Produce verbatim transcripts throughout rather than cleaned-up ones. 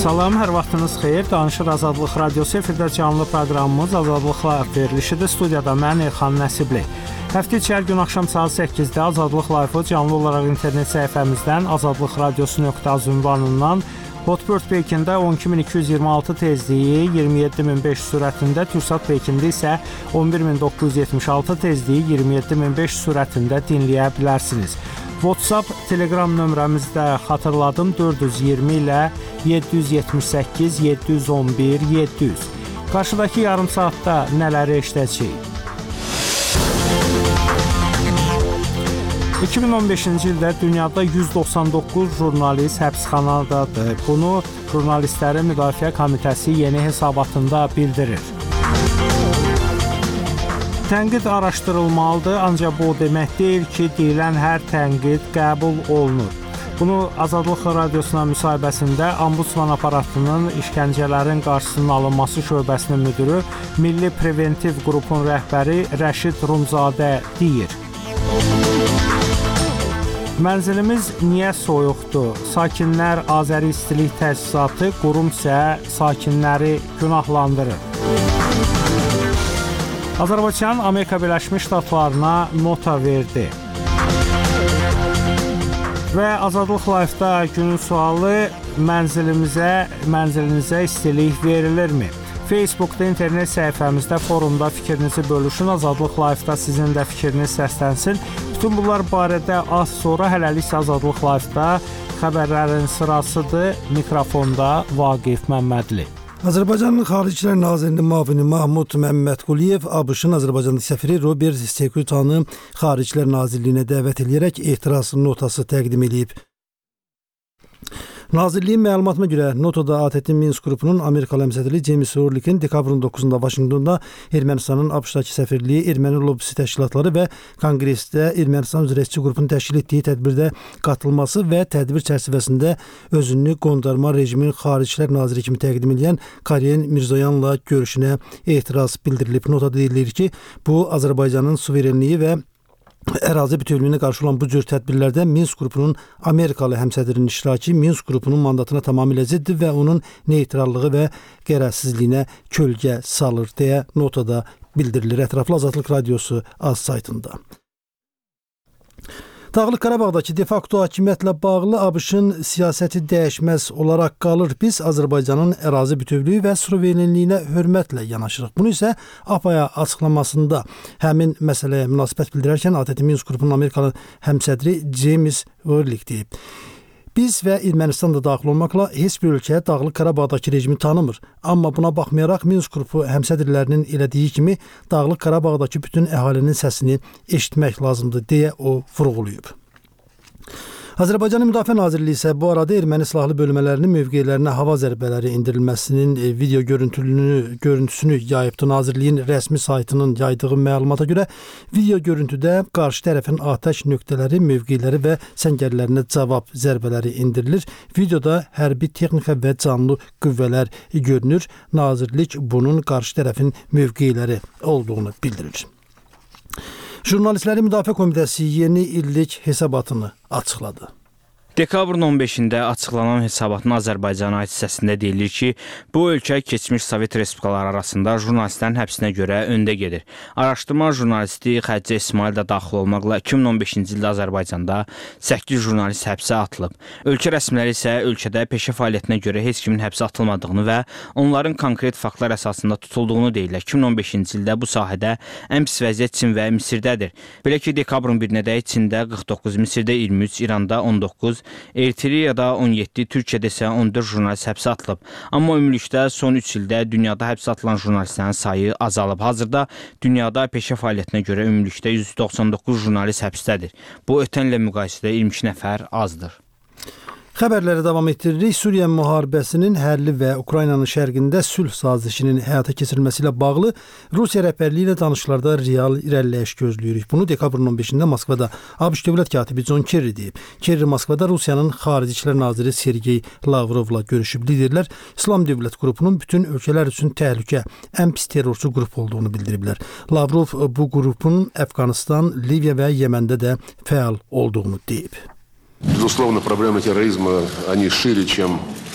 Salam, hər vaxtınız xeyir. Danışır Azadlıq Radiosu efirdə canlı proqramımız Azadlıqla verilişidir. Studiyada mən Elxan Nəsibli. Həftə içi hər gün axşam saat səkkizdə Azadlıq Live-ı canlı olaraq internet səhifəmizdən azadlıq radiosu nöqtə az ünvanından Hotbird Peykində on iki min iki yüz iyirmi altı tezliyi, iyirmi yeddi min beş yüz sürətində, Türksat Peykində isə on bir min doqquz yüz yetmiş altı tezliyi, iyirmi yeddi min beş yüz sürətində dinləyə bilərsiniz. WhatsApp, Telegram nömrəmizdə xatırladım dörd yüz iyirmi ilə yeddi yüz yetmiş səkkiz yeddi yüz on bir yeddi yüz. Qarşıdakı yarım saatda nələri eşidəcəyik? iki min on beşinci ildə dünyada yüz doxsan doqquz jurnalist həbsxanadadır. Bunu Jurnalistlərin Müdafiə Komitəsi yeni hesabatında bildirir. Tənqid araşdırılmalıdır, ancaq bu o demək deyil ki, deyilən hər tənqid qəbul olunur. Bunu Azadlıq Radiosuna müsahibəsində Ombudsman aparatının işgəncələrin qarşısının alınması şöbəsinin müdürü, Milli Preventiv Qrupun rəhbəri Rəşid Rumzadə deyir. Mənzilimiz niyə soyuqdur? Sakinlər Azəri İstilik Təsisatı, qurum isə sakinləri günahlandırır. Azərbaycan Amerika Birləşmiş Ştatlarına nota verdi. Və Azadlıq Live-da günün sualı mənzilimizə, mənzilinizə istilik verilirmi? Facebookda, internet səhifəmizdə, forumda fikrinizi bölüşün. Azadlıq Live-da sizin də fikriniz səslənsin. Bütün bunlar barədə az sonra hələlik Azadlıq Live-da xəbərlərin sırasıdır. Mikrofonda Vaqif Məmmədli. Azərbaycanın Xaricilər Nazirinin müavini Mahmud Məmmədquliyev ABŞ-ın Azərbaycandakı səfiri Robert Sekutanı Xaricilər Nazirliyinə dəvət edərək etiraz notası təqdim edib. Nazirliyin məlumatına görə notada A T T Minsk qrupunun Amerikalı həmsədri James Orlikin dekabrın doqquzunda Vaşinqtonda Ermənistanın ABŞ-dakı səfirliyi, erməni lobbisi təşkilatları və Konqresdə Ermənistan üzrə işçi qrupunun təşkil etdiyi tədbirdə qatılması və tədbir çərçivəsində özünü qondarma rejimin Xaricilər Naziri kimi təqdim edən Karen Mirzoyanla görüşünə etiraz bildirilib. Notada deyilir ki, bu Azərbaycanın suverenliyi və ərazi bütövlüyünə qarşı olan bu cür tədbirlərdə Minsk qrupunun Amerikalı həmsədrinin iştirakı Minsk qrupunun mandatına tamamilə ziddir və onun neytrallığı və qərəzsizliyinə kölgə salır deyə notada bildirilir. Ətraflı Azadlıq Radiosu az saytında. Dağlıq Qarabağdakı de facto hakimiyyətlə bağlı ABŞ-ın siyasəti dəyişməz olaraq qalır. Biz Azərbaycanın ərazi bütövlüyü və suverenliyinə hörmətlə yanaşırıq. Bunu isə A P A həmsədrində həmin məsələyə münasibət bildirərkən A T T Minsk qrupunun Amerikalı həmsədri James Orlik deyib. Biz və Ermənistan da daxil olmaqla heç bir ölkə Dağlıq Qarabağdakı rejimi tanımır. Amma buna baxmayaraq Minsk qrupu həmsədrlərinin elədiyi kimi Dağlıq Qarabağdakı bütün əhalinin səsini eşitmək lazımdır deyə o vurğulayıb. Azərbaycanın Müdafiə Nazirliyi isə bu arada erməni silahlı bölmələrinin mövqelərinə hava zərbələri endirilməsinin video görüntülünü, görüntüsünü yayıbdı. Nazirliyin rəsmi saytının yaydığı məlumata görə video görüntüdə qarşı tərəfin atəş nöqtələri, mövqeləri və səngərlərinə cavab zərbələri endirilir. Videoda hərbi texnika və canlı qüvvələr görünür. Nazirlik bunun qarşı tərəfin mövqeləri olduğunu bildirir. Jurnalistlərin Müdafiə Komitəsi yeni illik hesabatını açıqladı. Dekabrın on beşində açıqlanan hesabatın Azərbaycana aid hissəsində deyilir ki, bu ölkə keçmiş Sovet Respublikaları arasında jurnalistlərin həbsinə görə öndə gedir. Araşdırma jurnalisti Xədicə İsmail də daxil olmaqla iki min on beşinci ildə Azərbaycanda səkkiz jurnalist həbsə atılıb. Ölkə rəsmiləri isə ölkədə peşə fəaliyyətinə görə heç kimin həbsə atılmadığını və onların konkret faktlar əsasında tutulduğunu deyirlər. iki min on beşinci ildə bu sahədə ən pis vəziyyət Çin və Misirdədir. Belə ki, dekabrın birinədək Çində qırx doqquz, Misirdə iyirmi üç, İranda on doqquz, Eritreyada on yeddi, Türkiyədə isə on dörd jurnalist həbsə atılıb. Amma ümumilikdə son üç ildə dünyada həbsə atılan jurnalistlərin sayı azalıb. Hazırda dünyada peşə fəaliyyətinə görə ümumilikdə yüz doxsan doqquz jurnalist həbsdədir. Bu ötən illə müqayisədə iyirmi iki nəfər azdır. Xəbərləri davam etdiririk. Suriya müharibəsinin həlli və Ukraynanın şərqində sülh sazişinin həyata keçirilməsi ilə bağlı Rusiya rəhbərliyi ilə danışıqlarda real irəliləyiş gözləyirik. Bunu dekabrın on beşində Moskvada ABŞ dövlət katibi John Kerry deyib. Kerry Moskvada Rusiyanın Xarici İşlər naziri Sergey Lavrovla görüşüb. Liderlər İslam dövlət qrupunun bütün ölkələr üçün təhlükə, ən pis terrorçu qrup olduğunu bildiriblər. Lavrov bu qrupun Əfqanistan, Liviya və Yeməndə də fəal olduğunu deyib. Безусловно, проблемы терроризма, они шире, чем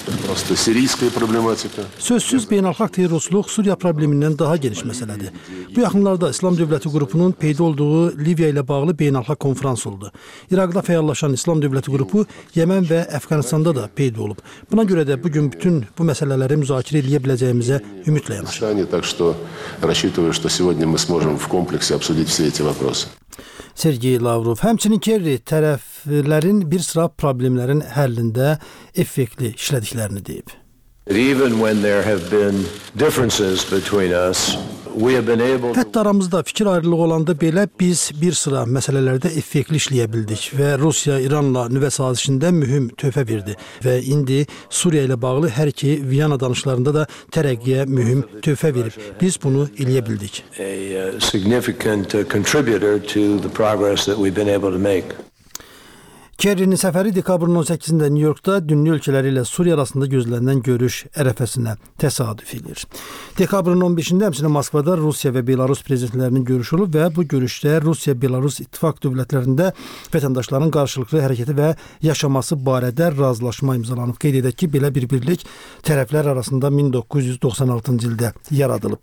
просто сирийская проблематика. Sözsüz beynəlxalq terrorçuluq Suriya problemindən daha geniş məsələdir. Bu yaxınlarda İslam Dövləti qrupunun peyda olduğu Liviya ilə bağlı beynəlxalq konfrans oldu. İraqda fəallaşan İslam Dövləti qrupu Yəmən və Əfqanistanda da peyda olub. Buna görə də bugün bütün bu məsələləri müzakirə edə biləcəyimizə ümidlə yanaşırıq. Так что рассчитываю, что сегодня мы сможем в комплексе обсудить все эти вопросы. Sergey Lavrov, həmçinin Kerry tərəflərin bir sıra problemlərin həllində effektli işlədiklərini deyib. Even when there have been differences between us, we have been able to... Hətta aramızda fikir ayrılığı olanda belə biz bir sıra məsələlərdə effektli işləyə bildik və Rusiya İranla nüvə sazişində mühüm töhfə verdi və indi Suriya ilə bağlı hər iki Viyana danışıqlarında da tərəqqiyə mühüm töhfə verib. Biz bunu eləyə bildik. A significant contributor to the progress that we've been able to make. Kerry'nin səfəri dekabrın on səkkizində Nyu-Yorkda dünya ölkələri ilə Suriya arasında gözlənilən görüş ərəfəsinə təsadüf edir. Dekabrın on beşində həmçinin Moskvada Rusiya və Belarus prezidentlərinin görüşü olub və bu görüşdə Rusiya-Belarus ittifaq dövlətlərində vətəndaşların qarşılıqlı hərəkəti və yaşaması barədə razılaşma imzalanıb. Qeyd edək ki, belə bir birlik tərəflər arasında min doqquz yüz doxsan altıncı ildə yaradılıb.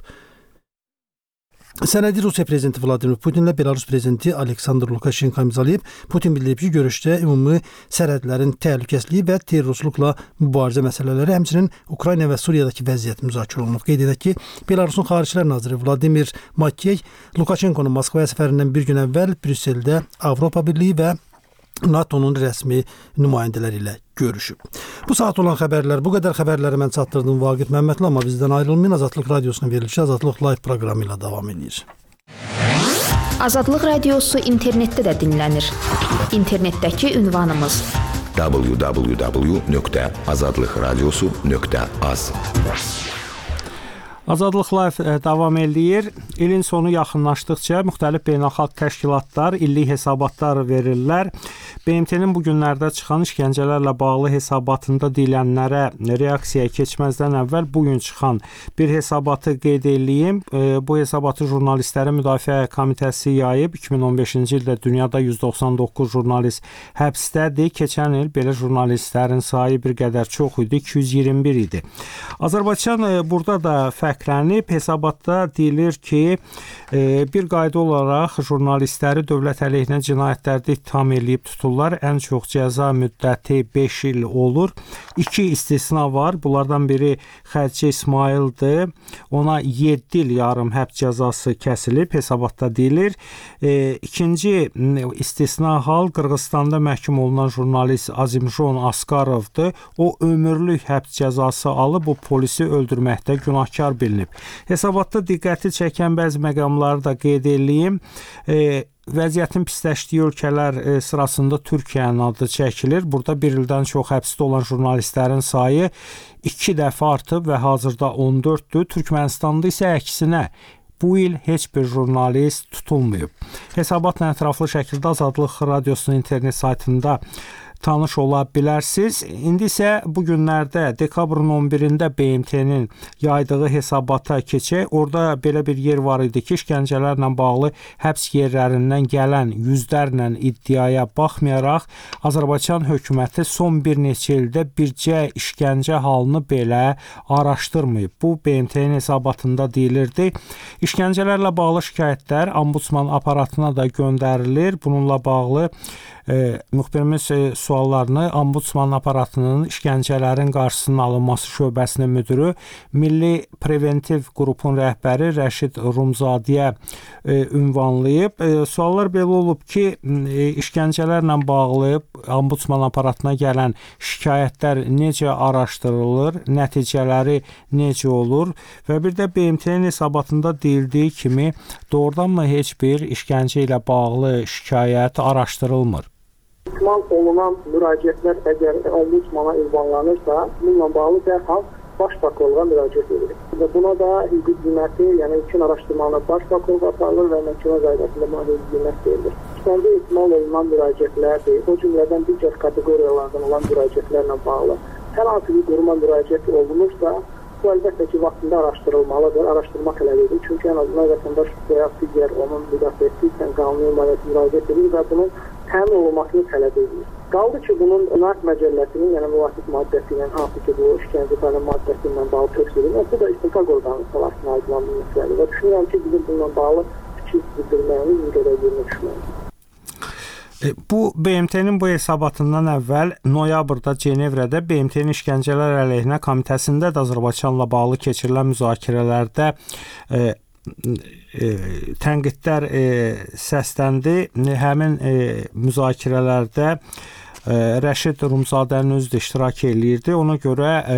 Sənədi Rusiya prezidenti Vladimir Putinlə Belarus prezidenti Aleksandr Lukashenko imzalayıb. Putin bildirib ki, görüşdə ümumi sərhədlərin təhlükəsizliyi və terrorçuluqla mübarizə məsələləri, həmçinin Ukrayna və Suriyadakı vəziyyət müzakirə olunub. Qeyd edək ki, Belarusun Xaricilər naziri Vladimir Makyey Lukashenkonun Moskvaya səfərindən bir gün əvvəl Brüsseldə Avropa Birliyi və NATO'nun rəsmi nümayəndələri ilə görüşüb. Bu saat olan xəbərlər, bu qədər xəbərləri mən çatdırdım Vaqif Məmmədli, amma bizdən ayrılmayın. Azadlıq Radiosunun verilişi Azadlıq Live proqramı ilə davam edir. Azadlıq Radiosu internetdə də dinlənir. İnternetdəki ünvanımız w w w nöqtə azadlıq radiosu nöqtə az. Azadlıq Live davam edir. İlin sonu yaxınlaşdıqca müxtəlif beynəlxalq təşkilatlar illik hesabatlar verirlər. B M T-nin bu günlərdə çıxan işgəncələrlə bağlı hesabatında deyilənlərə reaksiyaya keçməzdən əvvəl bugün çıxan bir hesabatı qeyd edeyim. Bu hesabatı Jurnalistlərin Müdafiə Komitəsi yayıb. iki min on beşinci ildə dünyada yüz doxsan doqquz jurnalist həbsdədir. Keçən il belə jurnalistlərin sayı bir qədər çox idi, iki yüz iyirmi bir idi. Azərbaycan burada da fərqlənib. Hesabatda deyilir ki, bir qayda olaraq jurnalistləri dövlət əleyhinə cinayətlərdə ittiham edib tuturlar. Ən çox cəza müddəti beş il olur. İki istisna var. Bunlardan biri Xədicə İsmaildir. Ona yeddi il yarım həbs cəzası kəsilib. Hesabatda deyilir. E, ikinci istisna hal Qırğızstanda məhkum olunan jurnalist Azimjon Askarovdur. O ömürlük həbs cəzası alıb, bu polisi öldürməkdə günahkar bilinib. Hesabatda diqqəti çəkən bəzi məqamları da qeyd edeyim. E, Vəziyyətin pisləşdiyi ölkələr sırasında Türkiyənin adı çəkilir. Burada bir ildən çox həbsdə olan jurnalistlərin sayı iki dəfə artıb və hazırda on dörddür. Türkmənistanda isə əksinə bu il heç bir jurnalist tutulmayıb. Hesabatla ətraflı şəkildə Azadlıq Radiosunun internet saytında tanış ola bilərsiniz. İndi isə bu günlərdə dekabrın on birində B M T-nin yaydığı hesabata keçək. Orada belə bir yer var idi ki, işgəncələrlə bağlı həbs yerlərindən gələn yüzlərlə iddiaya baxmayaraq, Azərbaycan hökuməti son bir neçə ildə bircə işgəncə halını belə araşdırmayıb. Bu B M T-nin hesabatında deyilirdi. İşgəncələrlə bağlı şikayətlər ombudsman aparatına da göndərilir. Bununla bağlı e, müxbirimiz e, suallarını ombudsman aparatının işgəncələrin qarşısının alınması şöbəsinin müdürü, Milli Preventiv qrupun rəhbəri Rəşid Rumzadiyə e, ünvanlayıb. E, suallar belə olub ki, e, işgəncələrlə bağlı ombudsman aparatına gələn şikayətlər necə araşdırılır, nəticələri necə olur və bir də B M T-nin hesabatında deyildiyi kimi doğrudanmı heç bir işgəncə ilə bağlı şikayət araşdırılmır? Ombudsman olunan müraciətlər əgər ombudsmana ünvanlanırsa, bununla bağlı dərhal baş prokurorluğa müraciət edilir. Və buna da hüquq qiyməti, yəni ilkin araşdırmanı baş prokurorluğa aparılır və məhkəmə qaydasında buna hüquq qiymət verilir. İstəndə ehtimal olunan müraciətlərdir, o cümlədən digər kateqoriyalardan olan müraciətlərlə bağlı. Hər hansı bir quruma müraciət olunursa, bu əlbəttə ki, vaxtında araşdırılmalıdır, araşdırma tələb edir. Çünki ən azından vətəndaş və ya digər onun müdafiəsi üçün qanuni imarəti müraciət edir və bunun təmin olunmasını tələb edir. Qaldı ki, bunun Nark Məcəlləsinin, yəni müvafiq maddəsi ilə, hansı ki, bu işgəncə fəali maddəsi ilə bağlı tövsiyə edilir, bu da istintaq orqanı salasına aydınlanan bir məsələdir və düşünürəm ki, bizim bununla bağlı fikir bildirməyimiz bir qədər yerinə düşməlidir. Bu B M T-nin bu hesabatından əvvəl noyabrda Cenevrədə B M T-nin işgəncələr əleyhinə komitəsində də Azərbaycanla bağlı keçirilən müzakirələrdə e, e, tənqidlər e, səsləndi. Həmin e, müzakirələrdə e, Rəşid Rumzadənin özü də iştirak eləyirdi. Ona görə e,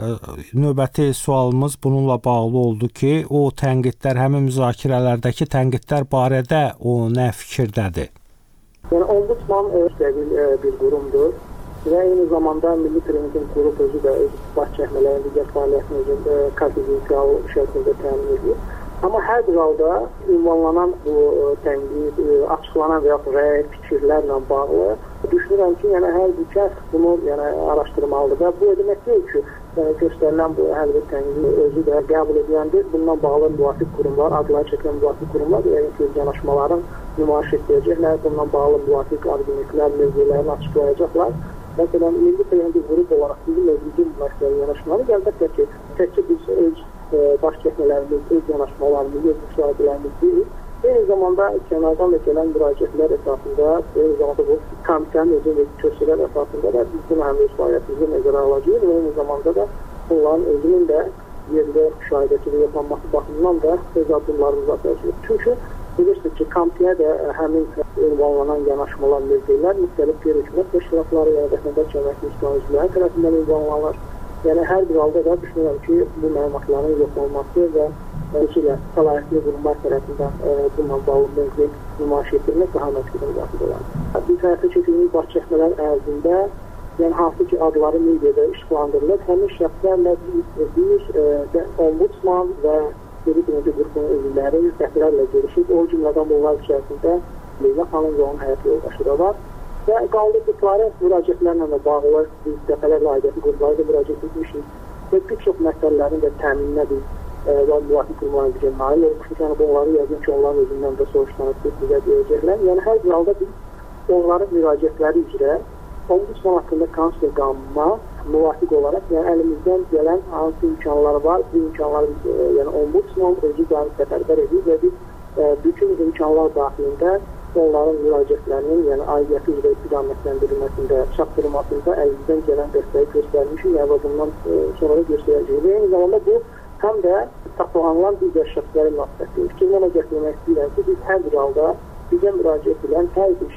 növbəti sualımız bununla bağlı oldu ki, o tənqidlər, həmin müzakirələrdəki tənqidlər barədə o nə fikirdədir? Yəni, Ombudsman bir, bir qurumdur və eyni zamanda Milli Preventiv Qrup özü də öz baş çəkmələrin digər fəaliyyətini özü konfidensial şəkildə təmin edir. Amma hər bir halda ünvanlanan bu tənqid, açıqlanan və yaxud rəy, fikirlərlə bağlı düşünürəm ki, yəni hər bir kəs bunu yəni, araşdırmalıdır və bu demək deyil ki, yəni, göstərilən bu hər bir tənqid özü də qəbul ediləndir. Bundan bağlı müvafiq qurumlar, adları çəkilən müvafiq qurumlar yəni, yanaşmaların nümayiş etdirəcəklər, bundan bağlı müvafiq argumentlər, mövzularını açıqlayacaqlar. Məsələn, Milli Preventiv Qrup olaraq bizim özümüzün bu məsələyə yanaşmalı, əlbəttə ki, təkcə biz öz e, baş çəkmələrimiz, öz yanaşmalarımız, öz müşahibələrimiz deyil. Eyni zamanda kənardan da gələn müraciətlər əsasında, eyni zamanda bu komitənin özü və köşələr əsasında da bizim həm öz fəaliyyətimizi nəzərə alacağıq və eyni zamanda da onların özünün də yerdə müşahidəçiliyi yapılması baxımından da öz addımlarımızı atacağıq. Çünki bilirsiniz ki, komitəyə də həmin ünvanlanan yanaşmalar mövqelər müxtəlif qeyri-hökumət təşkilatları və vətəndaş cəmiyyəti üzvləri tərəfindən ünvanlanır. Yəni hər bir halda da düşünürəm ki, bu məlumatların yox olması və xüsusilə səlahiyyətli qurumlar tərəfindən e, bununla bağlı mövqe nümayiş etdirmək daha məqsədə müvafiq olar. Biz həyata keçirdiyimiz baş çəkmələr ərzində, yəni hansı ki adları mediada işıqlandırılır, həmin şəxslərlə bir, bir e, ombudsman və Milli Preventiv Qrupunun üzvləri dəfələrlə görüşüb, o cümlədən bunlar içərisində Leyla xanım və onun həyat yoldaşı da var. Və qaldırdıqları müraciətlərlə də bağlı biz dəfələrlə aidiyyəti qurumları da müraciət etmişik və bir çox məsələlərin də təmininə biz e, və müvafiq qurumların bizə nail olmuşuz. Yəni bunları yazın ki, onların özündən də soruşlanıb bizə deyəcəklər. Yəni hər bir halda biz onların müraciətləri üzrə Ombudsman haqqında konstitusiya qanununa müvafiq olaraq, yəni əlimizdən gələn hansı imkanlar var, bu imkanları biz, e, yəni Ombudsman özü gəlib səfərbər edir və biz e, bütün imkanlar daxilində onların müraciətlərinin, yəni aidiyyəti üzrə istiqamətləndirilməsində, çatdırılmasında əlimizdən gələn dəstəyi göstərmişik, yəni və bundan e, sonra da göstərəcəyik. Və eyni zamanda bu həm də saxlanılan digər şəxslərin münasibətdir. Fikirləmə gətirmək istəyirəm ki, biz hər bir halda bizə müraciət edən hər bir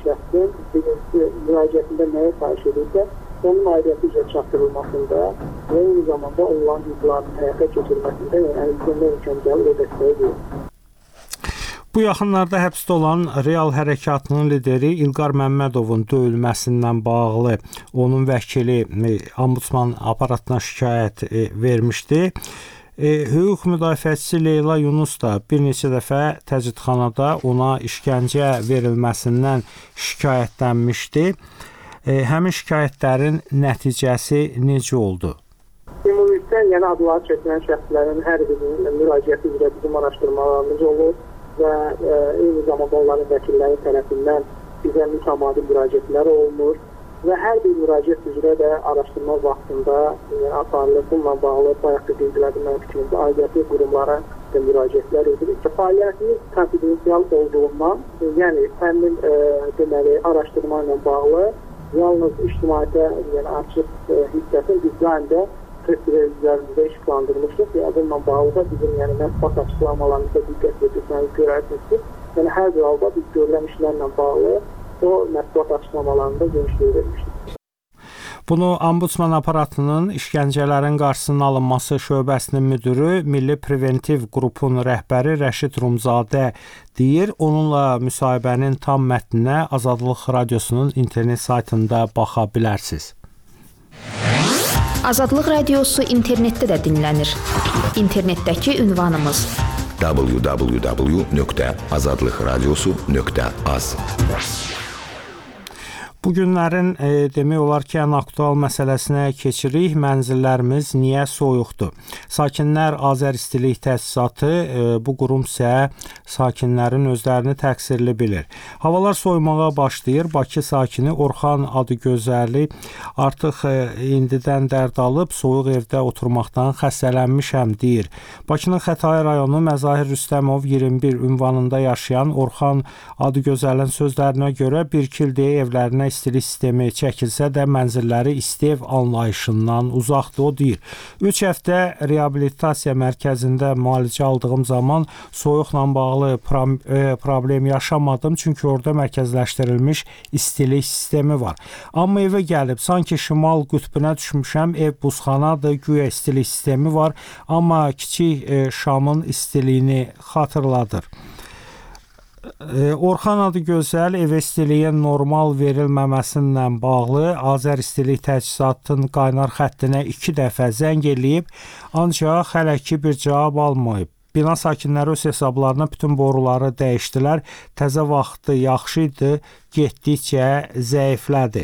şəxsin müraciətində nəyə xahiş edirsə, onun aidiyyəti üzrə çatdırılmasında və eyni zamanda onların hüquqlarının həyata keçirilməsində yəni əlimizdən nə imkan gəlir o dəstəyi verir. Bu yaxınlarda həbsdə olan Real Hərəkatının lideri İlqar Məmmədovun döyülməsindən bağlı onun vəkili Ombudsman aparatına şikayət vermişdi. E, hüquq müdafiəçisi Leyla Yunus da bir neçə dəfə təcridxanada ona işgəncə verilməsindən şikayətlənmişdi. E, həmin şikayətlərin nəticəsi necə oldu? Ümumilikdə, yəni adları çəkilən şəxslərin hər birinin müraciəti üzrə bizim araşdırmalarımız olur və e, eyni zamanda onların vəkilləri tərəfindən bizə mütəmadi müraciətlər olunur. Və hər bir müraciət üzrə də araşdırma vaxtında yəni, aparılır. Bununla bağlı bayaq da qeyd mənim fikrimdə aidiyyəti qurumlara da müraciətlər edilir. Fəaliyyətimiz konfidensial olduğundan, yəni həmin e, deməli araşdırma ilə bağlı yalnız ictimaiyyətə yəni açıq e, hissəsini biz daim də televiziyamızda işıqlandırmışıq. Yəni bununla bağlı da bizim yəni mətbuat açıqlamalarımızda diqqət edirsəniz görərsiniz ki, yəni hər bir halda biz görülən işlərlə bağlı o mətbuat açıqlamalarında genişliyi vermişdir. Bunu Ombudsman aparatının işgəncələrin qarşısının alınması şöbəsinin müdürü, Milli Preventiv Qrupun rəhbəri Rəşid Rumzadə deyir. Onunla müsahibənin tam mətninə Azadlıq Radiosunun internet saytında baxa bilərsiniz. Azadlıq Radiosu internetdə də dinlənir. İnternetdəki ünvanımız w w w nöqtə azadlıq radiosu nöqtə az. Bu günlərin e, demək olar ki, ən aktual məsələsinə keçirik. Mənzillərimiz niyə soyuqdur? Sakinlər Azər İstilik Təsisatı, e, bu qurum isə sakinlərin özlərini təqsirli bilir. Havalar soyumağa başlayır. Bakı sakini Orxan Adıgözəli artıq e, indidən dərd alıb soyuq evdə oturmaqdan xəstələnmişəm deyir. Bakının Xətai rayonu Məzahir Rüstəmov iyirmi bir ünvanında yaşayan Orxan Adıgözəlin sözlərinə görə bir iki ildir evlərinə istilik sistemi çəkilsə də mənzilləri isti ev anlayışından uzaqdır. O deyir, üç həftə reabilitasiya mərkəzində müalicə aldığım zaman soyuqla bağlı problem yaşamadım, çünki orada mərkəzləşdirilmiş istilik sistemi var. Amma evə gəlib, sanki şimal qütbünə düşmüşəm, ev buzxanadır, güya istilik sistemi var, amma kiçik e, şamın istiliyini xatırladır. Orxan Adıgözəl ev istiliyin normal verilməməsinlə bağlı Azər İstilik Təchizatının qaynar xəttinə iki dəfə zəng eləyib, ancaq hələ ki bir cavab almayıb. Bina sakinləri öz hesablarına bütün boruları dəyişdilər, təzə vaxtı yaxşı idi, getdikcə zəiflədi.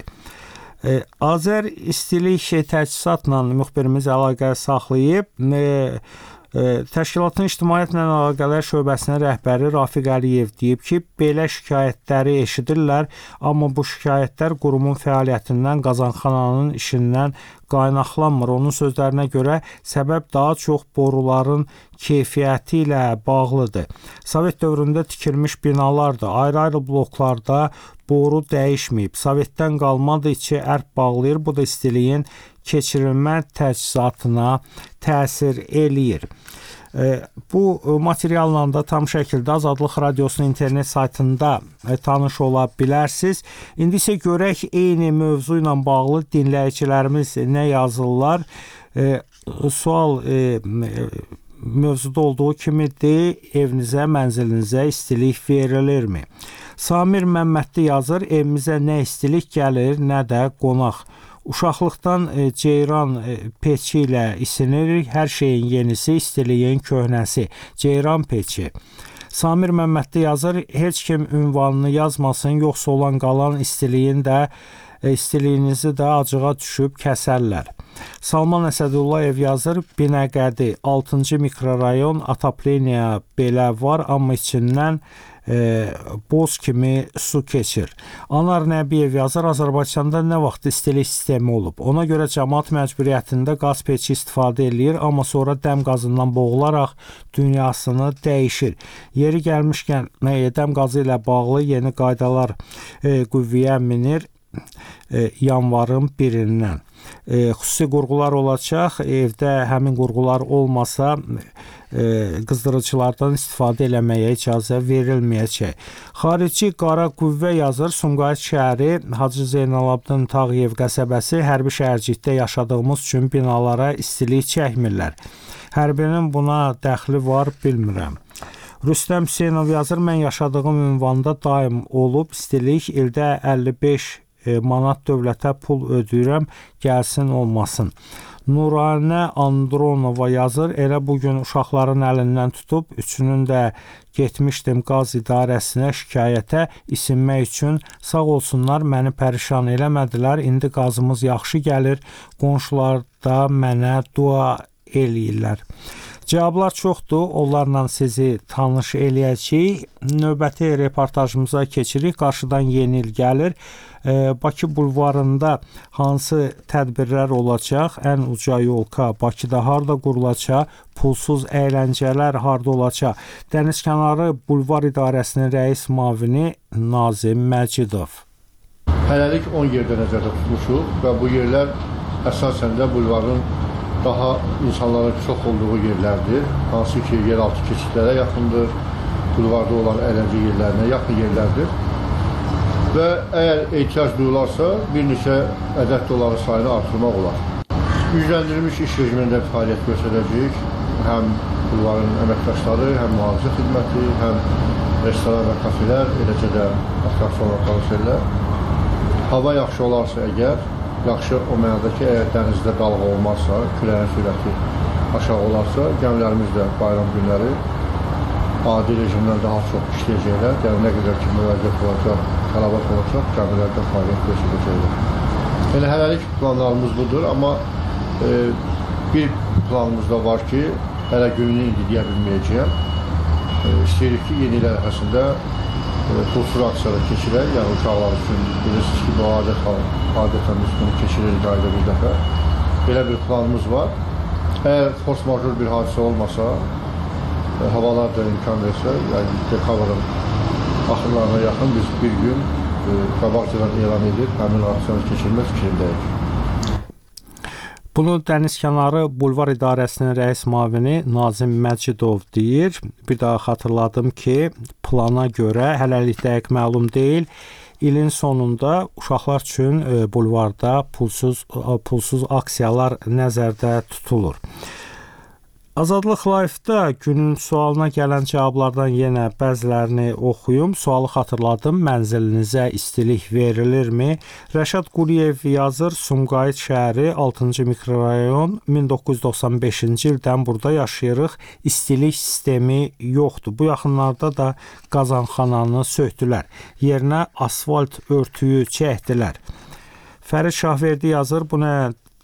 Azər İstilik Təchizatla müxbirimiz əlaqə saxlayıb, təşkilatın İctimaiyyətlə Əlaqələr şöbəsinin rəhbəri Rafiq Əliyev deyib ki, belə şikayətləri eşidirlər, amma bu şikayətlər qurumun fəaliyyətindən, qazanxananın işindən qaynaqlanmır. Onun sözlərinə görə səbəb daha çox boruların keyfiyyəti ilə bağlıdır. Sovet dövründə tikilmiş binalardır. Ayrı-ayrı bloklarda boru dəyişməyib. Sovetdən qalmadı ki, ərb bağlayır. Bu da istiliyin keçirilmə təchizatına təsir eləyir. Bu materialla da tam şəkildə Azadlıq Radiosunun internet saytında tanış ola bilərsiniz. İndi isə görək eyni mövzu ilə bağlı dinləyicilərimiz nə yazırlar. E, sual e, mövzuda olduğu kimidir, evinizə, mənzilinizə istilik verilirmi? Samir Məmmədli yazır, evimizə nə istilik gəlir, nə də qonaq. Uşaqlıqdan e, ceyran e, peçi ilə isinirik, hər şeyin yenisi, istiliyin köhnəsi, ceyran peçi. Samir Məmmədli yazır, heç kim ünvanını yazmasın, yoxsa olan qalan istiliyin də, e, istiliyinizi də acığa düşüb kəsərlər. Salman Əsədullah ev yazır, Binəqədi, altıncı mikrorayon, atapleniya belə var, amma içindən E, boz kimi su keçir. Anar Nəbiyev yazır, Azərbaycanda nə vaxt istilik sistemi olub? Ona görə cəmaət məcburiyyətində qaz peçi istifadə eləyir, amma sonra dəm qazından boğularaq dünyasını dəyişir. Yeri gəlmişkən dəm qazı ilə bağlı yeni qaydalar e, qüvvəyə minir e, yanvarın birindən. E, xüsusi qurğular olacaq. Evdə həmin qurğular olmasa e, qızdırıcılardan istifadə eləməyə icazə verilməyəcək. Xarici qara qüvvə yazır, Sumqayıt şəhəri, Hacı Zeynalabdin Tağıyev qəsəbəsi, hərbi şəhərcikdə yaşadığımız üçün binalara istilik çəkmirlər. Hərbinin buna dəxli var, bilmirəm. Rüstəm Hüseynov yazır, mən yaşadığım ünvanda daim olub istilik, ildə əlli beş manat dövlətə pul ödəyirəm, gəlsin olmasın. Nuranə Andronova yazır, elə bugün uşaqların əlindən tutub, üçünün də getmişdim qaz idarəsinə şikayətə isinmək üçün, sağ olsunlar, məni pərişan eləmədilər, indi qazımız yaxşı gəlir, qonşular da mənə dua eləyirlər. Cavablar çoxdur, onlarla sizi tanış eləyəcəyik. Növbəti reportajımıza keçirik, qarşıdan yeni il gəlir. Bakı bulvarında hansı tədbirlər olacaq, ən uca yolka Bakıda harda qurulacaq, pulsuz əyləncələr harda olacaq. Dənizkənarı Bulvar İdarəsinin rəis müavini Nazim Məcidov. Hələlik on yerdə nəzərdə tutmuşuq və bu yerlər əsasən də bulvarın daha insanların çox olduğu yerlərdir. Hansı ki, yeraltı keçidlərə yaxındır, bulvarda olan əyləncə yerlərinə yaxın yerlərdir. Və əgər ehtiyac duyularsa, bir neçə ədəd doların sayını artırmaq olar. Gücləndirilmiş iş rejimində fəaliyyət göstərəcəyik. Həm bulvarın əməkdaşları, həm mühafizə xidməti, həm restoran və kafelər, eləcə də attraksiyon karusellər. Hava yaxşı olarsa əgər, yaxşı o mənada ki, əgər dənizdə dalğa olmazsa, küləyin sürəti aşağı olarsa, gəmilərimiz də bayram günləri adi rejimdən daha çox işləyəcəklər. Yəni, nə qədər ki, müraciət olacaq tələbat olacaq, gəmilərdə fəaliyyət göstərəcəklər. Yəni hələlik planlarımız budur, amma e, bir planımız da var ki, hələ gününü indi deyə bilməyəcəyəm. E, istəyirik ki, yeni il ərəfəsində e, pulsur aksiyada keçirək, yəni uşaqlar üçün bilirsiniz ki, bu adət, adətən biz bunu keçiririk ayda bir dəfə. Belə bir planımız var. Əgər force majeure bir hadisə olmasa, e, havalar da imkan versə, yəni dekabrın axırlarına yaxın biz bir gün e, qabaqcadan elan edib həmin aksiyonu keçirmək fikrindəyik. Bunu Dənizkənarı Bulvar İdarəsinin rəis müavini Nazim Məcidov deyir. Bir daha xatırladım ki, plana görə hələlik dəqiq məlum deyil. İlin sonunda uşaqlar üçün bulvarda pulsuz pulsuz aksiyalar nəzərdə tutulur. Azadlıq Live-da günün sualına gələn cavablardan yenə bəzilərini oxuyum. Sualı xatırladım. Mənzilinizə istilik verilirmi? Rəşad Quliyev yazır. Sumqayıt şəhəri altıncı mikrorayon min doqquz yüz doxsan beşinci ildən burada yaşayırıq. İstilik sistemi yoxdur. Bu yaxınlarda da qazanxananı sökdülər. Yerinə asfalt örtüyü çəkdilər. Fərid Şahverdi yazır. Bu nə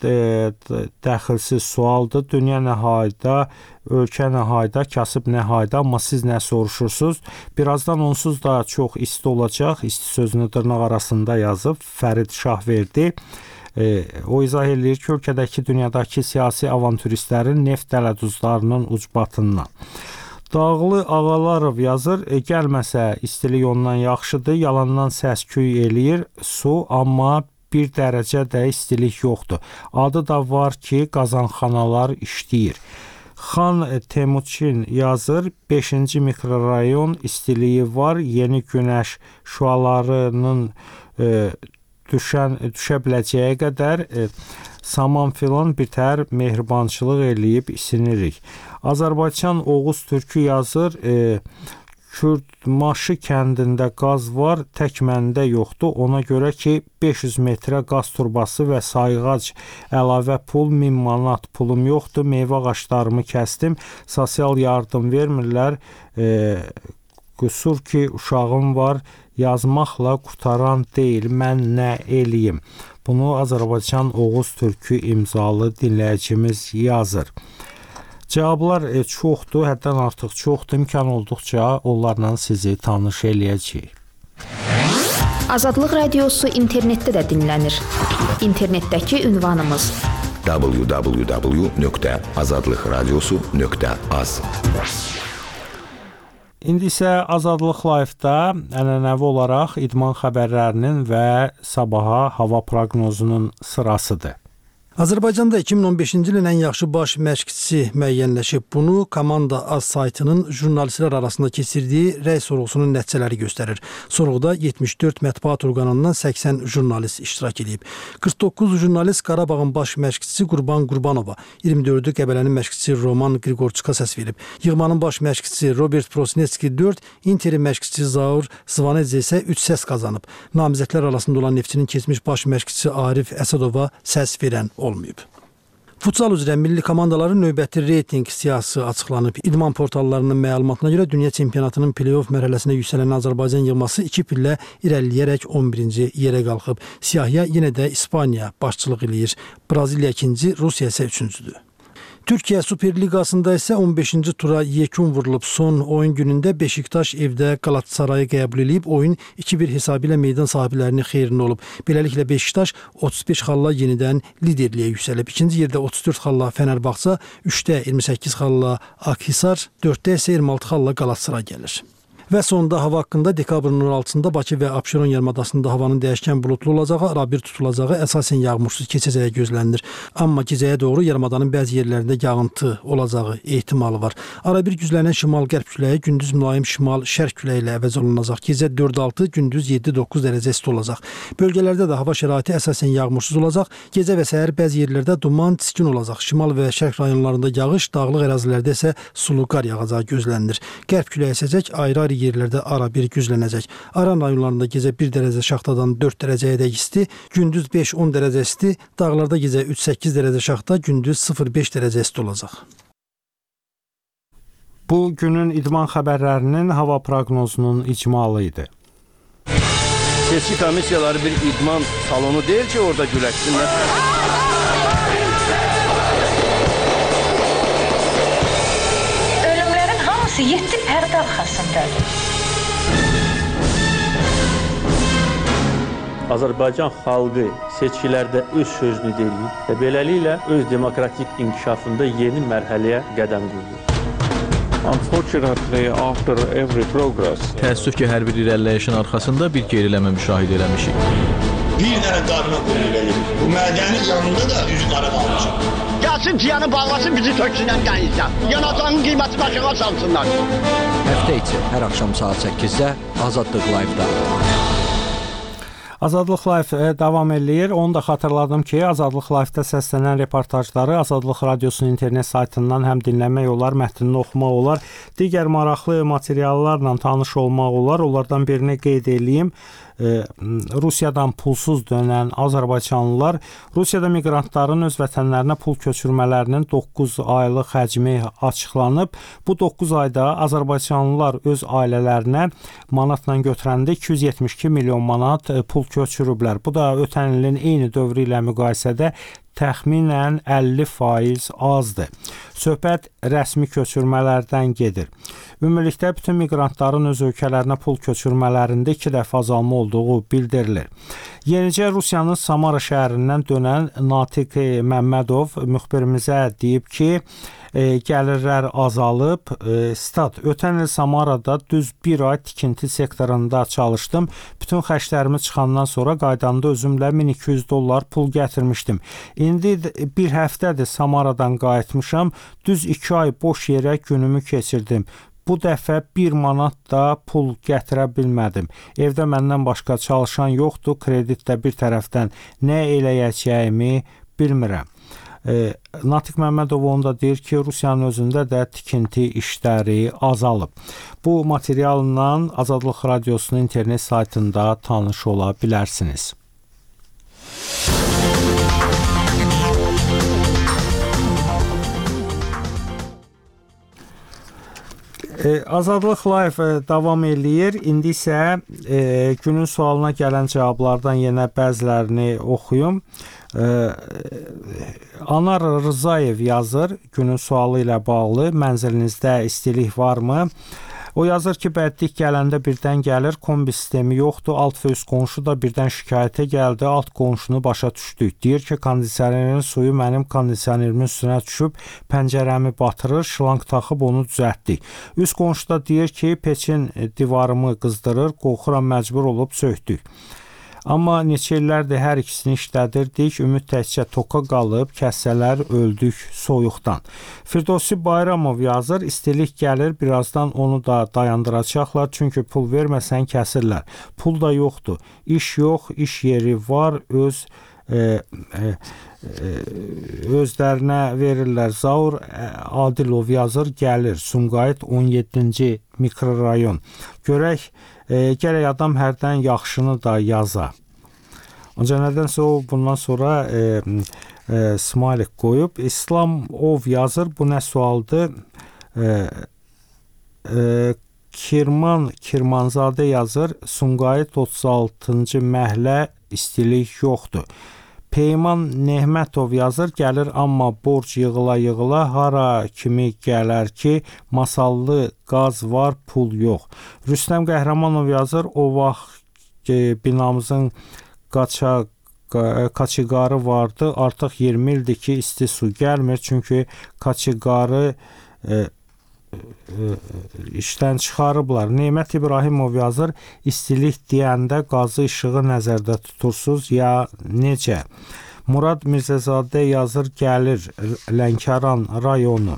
dəxilsiz sualdır. Dünya nə hayda, ölkə nə hayda, kasıb nə hayda, amma siz nə soruşursunuz? Birazdan onsuz da çox isti olacaq. İsti sözünü dırnaq arasında yazıb Fərid Şahverdi. E, o izah edir ki, ölkədəki dünyadakı siyasi avanturistlərin neft dələduzlarının ucbatından. Dağlı Ağalarov yazır, e, gəlməsə istilik ondan yaxşıdır, yalandan səs-küy eləyir su, amma bir dərəcə də istilik yoxdur. Adı da var ki, qazanxanalar işləyir. Xan Temuçin yazır, beşinci mikrorayon istiliyi var, yeni günəş şüalarının e, düşən, düşə biləcəyi qədər e, saman filan bitər, mehribançılıq eləyib isinirik. Azərbaycan Oğuz Türkü yazır, e, Kürdmaşı kəndində qaz var, tək məndə yoxdur. Ona görə ki, beş yüz metrə qaz turbası və sayğac əlavə pul min manat pulum yoxdur. Meyvə ağaclarımı kəsdim. Sosial yardım vermirlər. E, qüsur ki, uşağım var. Yazmaqla qutaran deyil. Mən nə eləyim? Bunu Azərbaycan Oğuz Türkü imzalı dinləyicimiz yazır. Cavablar e, çoxdur, həddən artıq çoxdur. İmkan olduqca onlarla sizi tanış eləyəcəyik. Azadlıq Radiosu internetdə də dinlənir. İnternetdəki ünvanımız w w w nöqtə azadlıq radiosu nöqtə az. İndi isə Azadlıq Live-da ənənəvi olaraq idman xəbərlərinin və sabaha hava proqnozunun sırasıdır. Azərbaycanda iki min on beşinci ilin ən yaxşı baş məşqçisi müəyyənləşib. Bunu Komanda Az saytının jurnalistlər arasında keçirdiyi rəy sorğusunun nəticələri göstərir. Sorğuda yetmiş dörd mətbuat orqanından səksən jurnalist iştirak edib. qırx doqquz jurnalist Qarabağın baş məşqçisi Qurban Qurbanova, iyirmi dördü Qəbələnin məşqçisi Roman Qriqorçuka səs verib. Yığmanın baş məşqçisi Robert Prosnetski dörd, Interin məşqçisi Zaur Zvanedze isə üç səs qazanıb. Namizədlər arasında olan Neftçinin keçmiş baş məşqçisi Arif Əsədova səs verən olmayıb. Futsal üzrə milli komandaların növbəti reyting siyahısı açıqlanıb. İdman portallarının məlumatına görə dünya çempionatının play-off mərhələsinə yüksələn Azərbaycan yığması iki pillə irəliləyərək on birinci yerə qalxıb. Siyahıya yenə də İspaniya başçılıq eləyir. Braziliya ikinci, Rusiya isə üçüncüdür. Türkiyə Superliqasında isə on beşinci tura yekun vurulub. Son oyun günündə Beşiktaş evdə Qalatasarayı qəbul edib, oyun iki bir hesabı ilə meydan sahiblərinin xeyrinə olub. Beləliklə Beşiktaş otuz beş xalla yenidən liderliyə yüksəlib. İkinci yerdə otuz dörd xalla Fənərbağça, üçdə iyirmi səkkiz xalla Akhisar, dörddə isə iyirmi altı xalla Qalatasaray gəlir. Və sonda hava haqqında dekabrın on altısında Bakı və Abşeron yarımadasında havanın dəyişkən buludlu olacağı, arabir tutulacağı, əsasən yağmursuz keçəcəyi gözlənilir. Amma gecəyə doğru yarımadanın bəzi yerlərində yağıntı olacağı ehtimalı var. Arabir güclənən şimal-qərb küləyi gündüz mülayim şimal-şərq küləyi ilə əvəz olunacaq. Gecə dörd altı, gündüz yeddi doqquz dərəcə isti olacaq. Bölgələrdə də hava şəraiti əsasən yağmursuz olacaq. Gecə və səhər bəzi yerlərdə duman, çiskin olacaq. Şimal və şərq rayonlarında yağış, dağlıq ərazilərdə isə sulu qar yağacağı gözlənilir. Qərb küləyi əsəcək, ayrı-ayrı yerlərdə ara-bir güclənəcək. Aran rayonlarında gecə bir dərəcə şaxtadan dörd dərəcəyədək isti, gündüz beş on dərəcə isti, dağlarda gecə üç səkkiz dərəcə şaxta, gündüz sıfır beş dərəcə isti olacaq. Bu günün idman xəbərlərinin hava proqnozunun icmalı idi. seçki komissiyaları bir idman salonu deyil ki, orada güləşsinlər. Ölümlərin hamısı yeddi pərdə arxasındadır. Azərbaycan xalqı seçkilərdə öz sözünü deyir və beləliklə öz demokratik inkişafında yeni mərhələyə qədəm qoyur. Unfortunately, after every progress, təəssüf ki, hər bir irəliləyişin arxasında bir geriləmə müşahidə eləmişik. Bir dənə qarına qoyub eləyir. Bu mədənin yanında da üzü qara qalmışıq. Gəlsin tiyanı bağlasın, bizi töksünən qəyizdən. Yanacağın qiyməti başına salsınlar. Həftə içi hər axşam saat səkkizdə Azadlıq Live-da. Azadlıq Live davam eləyir. Onu da xatırladım ki, Azadlıq Live-da səslənən reportajları Azadlıq Radiosunun internet saytından həm dinləmək olar, mətnini oxumaq olar, digər maraqlı materiallarla tanış olmaq olar. Onlardan birini qeyd edeyim. Rusiyadan pulsuz dönən azərbaycanlılar Rusiyada miqrantların öz vətənlərinə pul köçürmələrinin doqquz aylıq həcmi açıqlanıb. Bu doqquz ayda azərbaycanlılar öz ailələrinə manatla götürəndə iki yüz yetmiş iki milyon manat pul köçürüblər. Bu da ötən ilin eyni dövrü ilə müqayisədə təxminən əlli faiz azdır. Söhbət rəsmi köçürmələrdən gedir. Ümumilikdə bütün miqrantların öz ölkələrinə pul köçürmələrində iki dəfə azalma olduğu bildirilir. Yenicə Rusiyanın Samara şəhərindən dönən Natiq Məmmədov müxbirimizə deyib ki, E, gəlirlər azalıb. E, stat, ötən il Samarada düz bir ay tikinti sektorunda çalışdım. Bütün xərclərimi çıxandan sonra qaydanda özümlə min iki yüz dollar pul gətirmişdim. İndi bir həftədir Samaradan qayıtmışam. Düz iki ay boş yerə günümü keçirdim. Bu dəfə bir manat da pul gətirə bilmədim. Evdə məndən başqa çalışan yoxdur. Kredit də bir tərəfdən nə eləyəcəyimi bilmirəm. E, Natiq Məmmədov onu da deyir ki, Rusiyanın özündə də tikinti işləri azalıb. Bu materialla Azadlıq Radiosunun internet saytında tanış ola bilərsiniz. E, Azadlıq Live davam eləyir. İndi isə e, günün sualına gələn cavablardan yenə bəzilərini oxuyum. E, Anar Rızayev yazır günün sualı ilə bağlı. Mənzilinizdə istilik varmı? O yazır ki, bədlik gələndə birdən gəlir, kombi sistemi yoxdur, alt və üst qonşu da birdən şikayətə gəldi, alt qonşunu başa düşdük. Deyir ki, kondisionerin suyu mənim kondisionerimin üstünə düşüb, pəncərəmi batırır, şlanq taxıb onu düzəltdik. Üst qonşu da deyir ki, peçin divarımı qızdırır, qorxuram, məcbur olub söktük. Amma neçə illərdir hər ikisini işlədirdik, ümid təkcə toka qalıb, kəssələr öldük soyuqdan. Firdovsi Bayramov yazır, istilik gəlir, birazdan onu da dayandıracaqlar, çünki pul verməsən kəsirlər. Pul da yoxdur, iş yox, iş yeri var, öz e, e, e, özlərinə verirlər. Zaur Adilov yazır, gəlir, Sumqayıt on yeddinci mikrorayon. Görək, E, gərək adam hərdən yaxşını da yaza. Ancaq nədənsə o bundan sonra e, e, smailik qoyub. İslamov yazır, bu nə sualdır? E, e, Kirman Kirmanzadə yazır, Sumqayıt otuz altıncı məhəllə istilik yoxdur. Peyman Nehmətov yazır, gəlir amma borc yığıla-yığıla hara kimi gələr ki, masallı qaz var, pul yox. Rüstəm Qəhrəmanov yazır, o vaxt e, binamızın qaça, qaçıqarı vardı, artıq iyirmi ildir ki, isti su gəlmir, çünki qaçıqarı e, işdən çıxarıblar. Neymət İbrahimov yazır, istilik deyəndə qazı işığı nəzərdə tutursuz ya necə? Murad Mirzəzadə yazır, gəlir Lənkəran rayonu.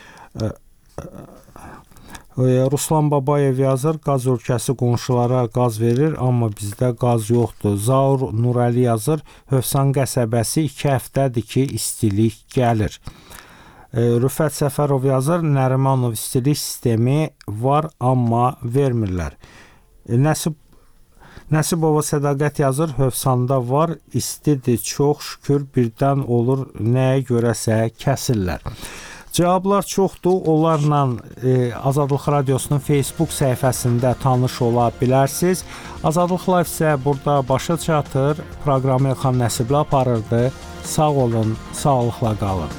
Ruslan Babayev yazır, qaz ölkəsi qonşulara qaz verir, amma bizdə qaz yoxdur. Zaur Nurəli yazır, Hövsan qəsəbəsi iki həftədir ki, istilik gəlir. Rüfət Səfərov yazır, Nərimanov istilik sistemi var, amma vermirlər. Nəsib Nəsibova Sədaqət yazır, Hövsanda var, istidir, çox şükür, birdən olur, nəyə görəsə kəsirlər. Cavablar çoxdur. Onlarla e, Azadlıq Radiosunun Facebook səhifəsində tanış ola bilərsiniz. Azadlıq Live isə burada başa çatır. Proqramı Elxan Nəsibli aparırdı. Sağ olun, sağlıqla qalın.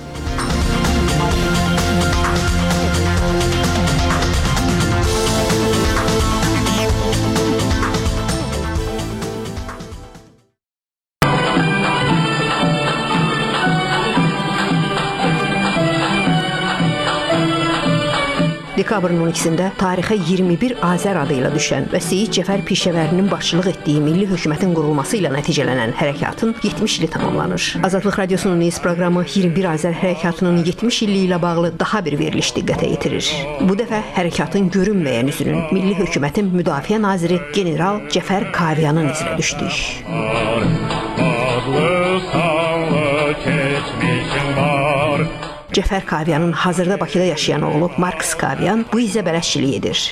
Dekabrın on ikisində tarixə iyirmi bir Azər adı ilə düşən və Seyid Cəfər Pişəvərinin başçılıq etdiyi milli hökumətin qurulması ilə nəticələnən hərəkatın yetmiş ili tamamlanır. Azadlıq Radiosunun News proqramı iyirmi bir Azər hərəkatının yetmiş illiyi ilə bağlı daha bir veriliş diqqətə yetirir. Bu dəfə hərəkatın görünməyən üzünün milli hökumətin müdafiə naziri general Cəfər Kaviyanın izinə düşdük. Cəfər Kaviyanın hazırda Bakıda yaşayan oğlu Marks Kaviyan bu izə bələdçilik edir.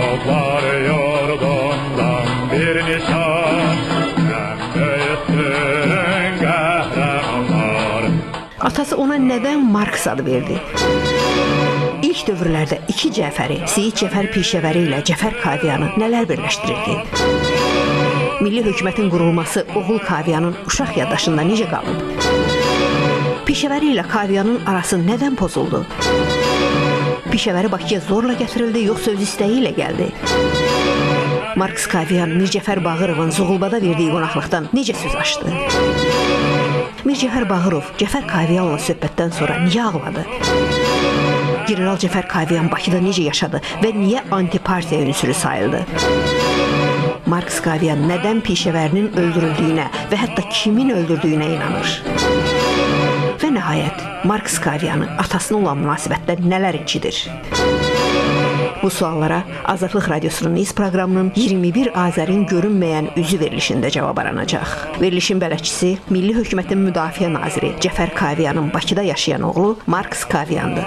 Atası ona nədən Marks adı verdi? İlk dövrlərdə iki Cəfəri, Seyid Cəfər Pişəvəri ilə Cəfər Kaviyanı nələr birləşdirirdi? Milli hökumətin qurulması oğul Kaviyanın uşaq yaddaşında necə qalıb? Pişəvəri ilə Kaviyanın arası nədən pozuldu? Pişəvəri Bakıya zorla gətirildi, yoxsa öz istəyi ilə gəldi? Marks Kaviyan Mircəfər Bağırovun Zuğulbada verdiyi qonaqlıqdan necə söz açdı? Mircəfər Bağırov Cəfər Kaviyanla söhbətdən sonra niyə ağladı? General Cəfər Kaviyan Bakıda necə yaşadı və niyə antipartiya ünsürü sayıldı? Marks Kaviyan nədən Pişəvərinin öldürüldüyünə və hətta kimin öldürdüyünə inanır? Və nəhayət, Marks Kaviyanın atasına olan münasibətdə nələr incidir? Bu suallara Azadlıq Radiosunun News proqramının iyirmi bir Azərin görünməyən üzü verilişində cavab aranacaq. Verilişin bələdçisi Milli Hökumətin Müdafiə Naziri Cəfər Kaviyanın Bakıda yaşayan oğlu Marks Kaviyandır.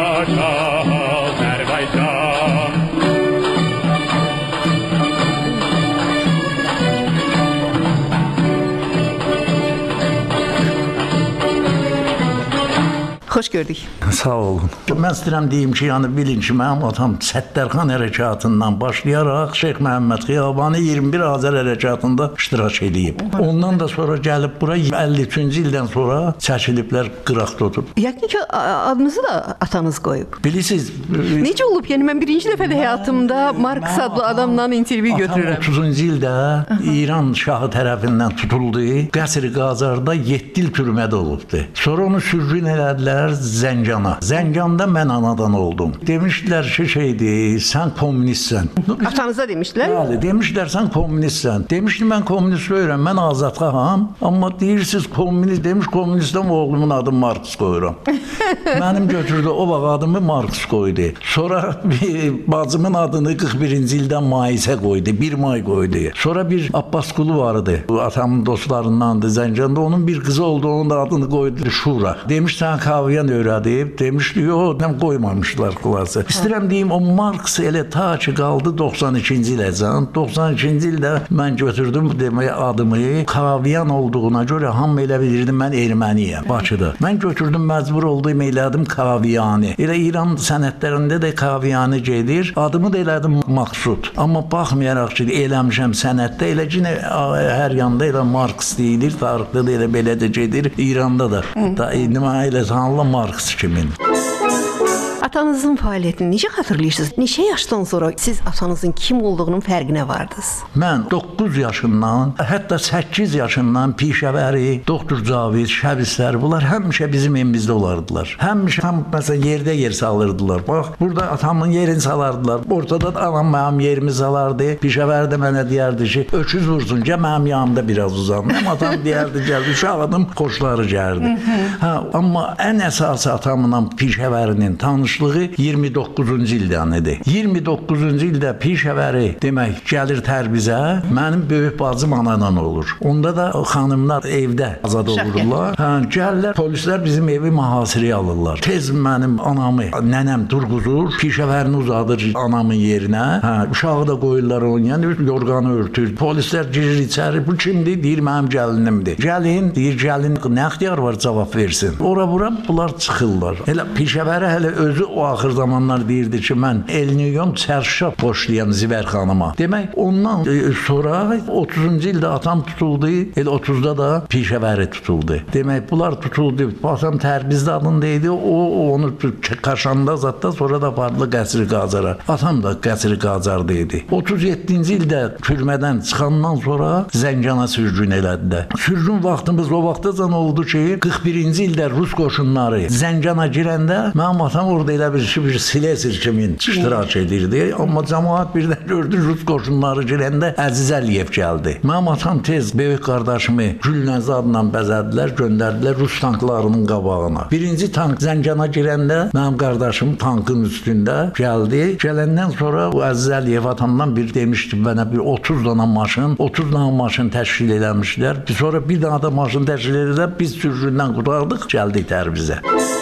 Xoş gördük. Sağ olun. Mən istəyirəm deyim ki, yəni bilin ki, mənim atam Səttərxan hərəkatından başlayaraq Şeyx Məhəmməd Xiyabani iyirmi bir Azər hərəkatında iştirak edib. Ondan da sonra gəlib bura əlli üçüncü ildən sonra çəkiliblər qıraqda oturub. Yəqin ki, adınızı da atanız qoyub. Bilirsiniz. Necə olub? Yəni mən birinci dəfədə həyatımda Marks adlı adamla intervyu götürürəm. Atam otuzuncu ildə İran şahı tərəfindən tutuldu. Qəsr-i Qazarda yeddi il türmədə olubdu. Sonra onu sürgün elədilər Zəncana. Zəncanda mən anadan oldum. Demişdilər ki, şeydir, sən kommunistsən. Atanıza demişdilər? Bəli, demişdilər sən kommunistsən. Demişdim mən kommunist deyirəm, mən azadxaham. Amma deyirsiniz kommunist, demiş kommunistdən oğlumun adı Marks qoyuram. Mənim götürdü o vaxt adımı Marks qoydu. Sonra bir bacımın adını qırx birinci ildən Maisə qoydu, bir may qoydu. Sonra bir Abbasqulu vardı. Atamın dostlarındandı Zəncanda. Onun bir qızı oldu, onun da adını qoydu Şura. Demiş sən Kaviyan öyrədib, demişdi, yox, həm qoymamışlar qulası. İstəyirəm deyim, o Marks elə ta ki qaldı doxsan ikinci iləcən. doxsan ikinci ildə mən götürdüm deməyə adımı. Kaviyan olduğuna görə hamı elə bilirdim mən erməniyəm Bakıda. Mən götürdüm, məcbur oldum, elədim Kaviyani. Elə İran sənətlərində də Kaviyani gedir. Adımı da elədim Maqsud. Amma baxmayaraq ki, eləmişəm sənətdə, elə ki, hər yanda elə Marks deyilir, tarixdə də elə belə də gedir. İranda da. Da elə sanılan Marks kimin. Atanızın fəaliyyətini necə xatırlayırsınız? Neçə yaşdan sonra siz atanızın kim olduğunun fərqinə vardınız? Mən doqquz yaşından, hətta səkkiz yaşından Pişəvəri, Doktor Cavid, Şəbislər, bunlar həmişə bizim evimizdə olardılar. Həmişə tam məsələn yerdə yer salırdılar. Bax, burada atamın yerini salardılar. Ortada da anam mənim yerimi salardı. Pişəvəri də mənə deyərdi ki, öküz vursun, gəl mənim yanımda biraz uzan. Həm atam deyərdi, gəl, uşağım xoşları gəldi. Hə, amma ən əsası atamla Pişəvərinin tanışlığı başlığı iyirmi doqquzuncu ildən idi. iyirmi doqquzuncu ildə pişəvəri demək gəlir Tərbizə. Mənim böyük bacım anadan olur. Onda da xanımlar evdə azad olurlar. Hə, gəlirlər, polislər bizim evi mühasirəyə alırlar. Tez mənim anamı, nənəm durğuzur, pişəvərini uzadır anamın yerinə. Hə, uşağı da qoyurlar onun yanına, yorğanı örtür. Polislər girir içəri. Bu kimdir? Deyir mənim gəlinimdir. Gəlin, deyir gəlin nə ixtiyar var cavab versin. Ora bura bunlar çıxırlar. Elə pişəvəri hələ özü o axır zamanlar deyirdi ki, mən elniyom çərşaf boşlayam Zivər xanıma. Demək, ondan sonra otuzuncu ildə atam tutuldu, elə otuzda da pişəvəri tutuldu. Demək, bunlar tutuldu. Atam Tərbizdə adındaydı, o onu Kaşanda zatda, sonra da apardı Qəsri Qazara. Atam da Qəsri Qazarda idi. otuz yeddinci ildə türmədən çıxandan sonra Zəngana sürgün elədilər. Sürgün vaxtımız o vaxtacan oldu ki, qırx birinci ildə Rus qoşunları Zəngana girəndə mənim atam orada elə bir, bir silesir kimin iştirak edirdi. Amma cəmaət birdən gördü Rus qoşunları girəndə Əziz Əliyev gəldi. Mənim atam tez böyük qardaşımı Gülnəzi adla bəzədilər, göndərdilər Rus tanklarının qabağına. Birinci tank Zəngana girəndə mənim qardaşım tankın üstündə gəldi. Gələndən sonra o Əziz Əliyev atamdan bir demişdi mənə bir otuz dana maşın, otuz dana maşın təşkil eləmişlər. Sonra bir dana da maşın təşkil edilib biz sürgündən qurtardıq, gəldik Tərbizə.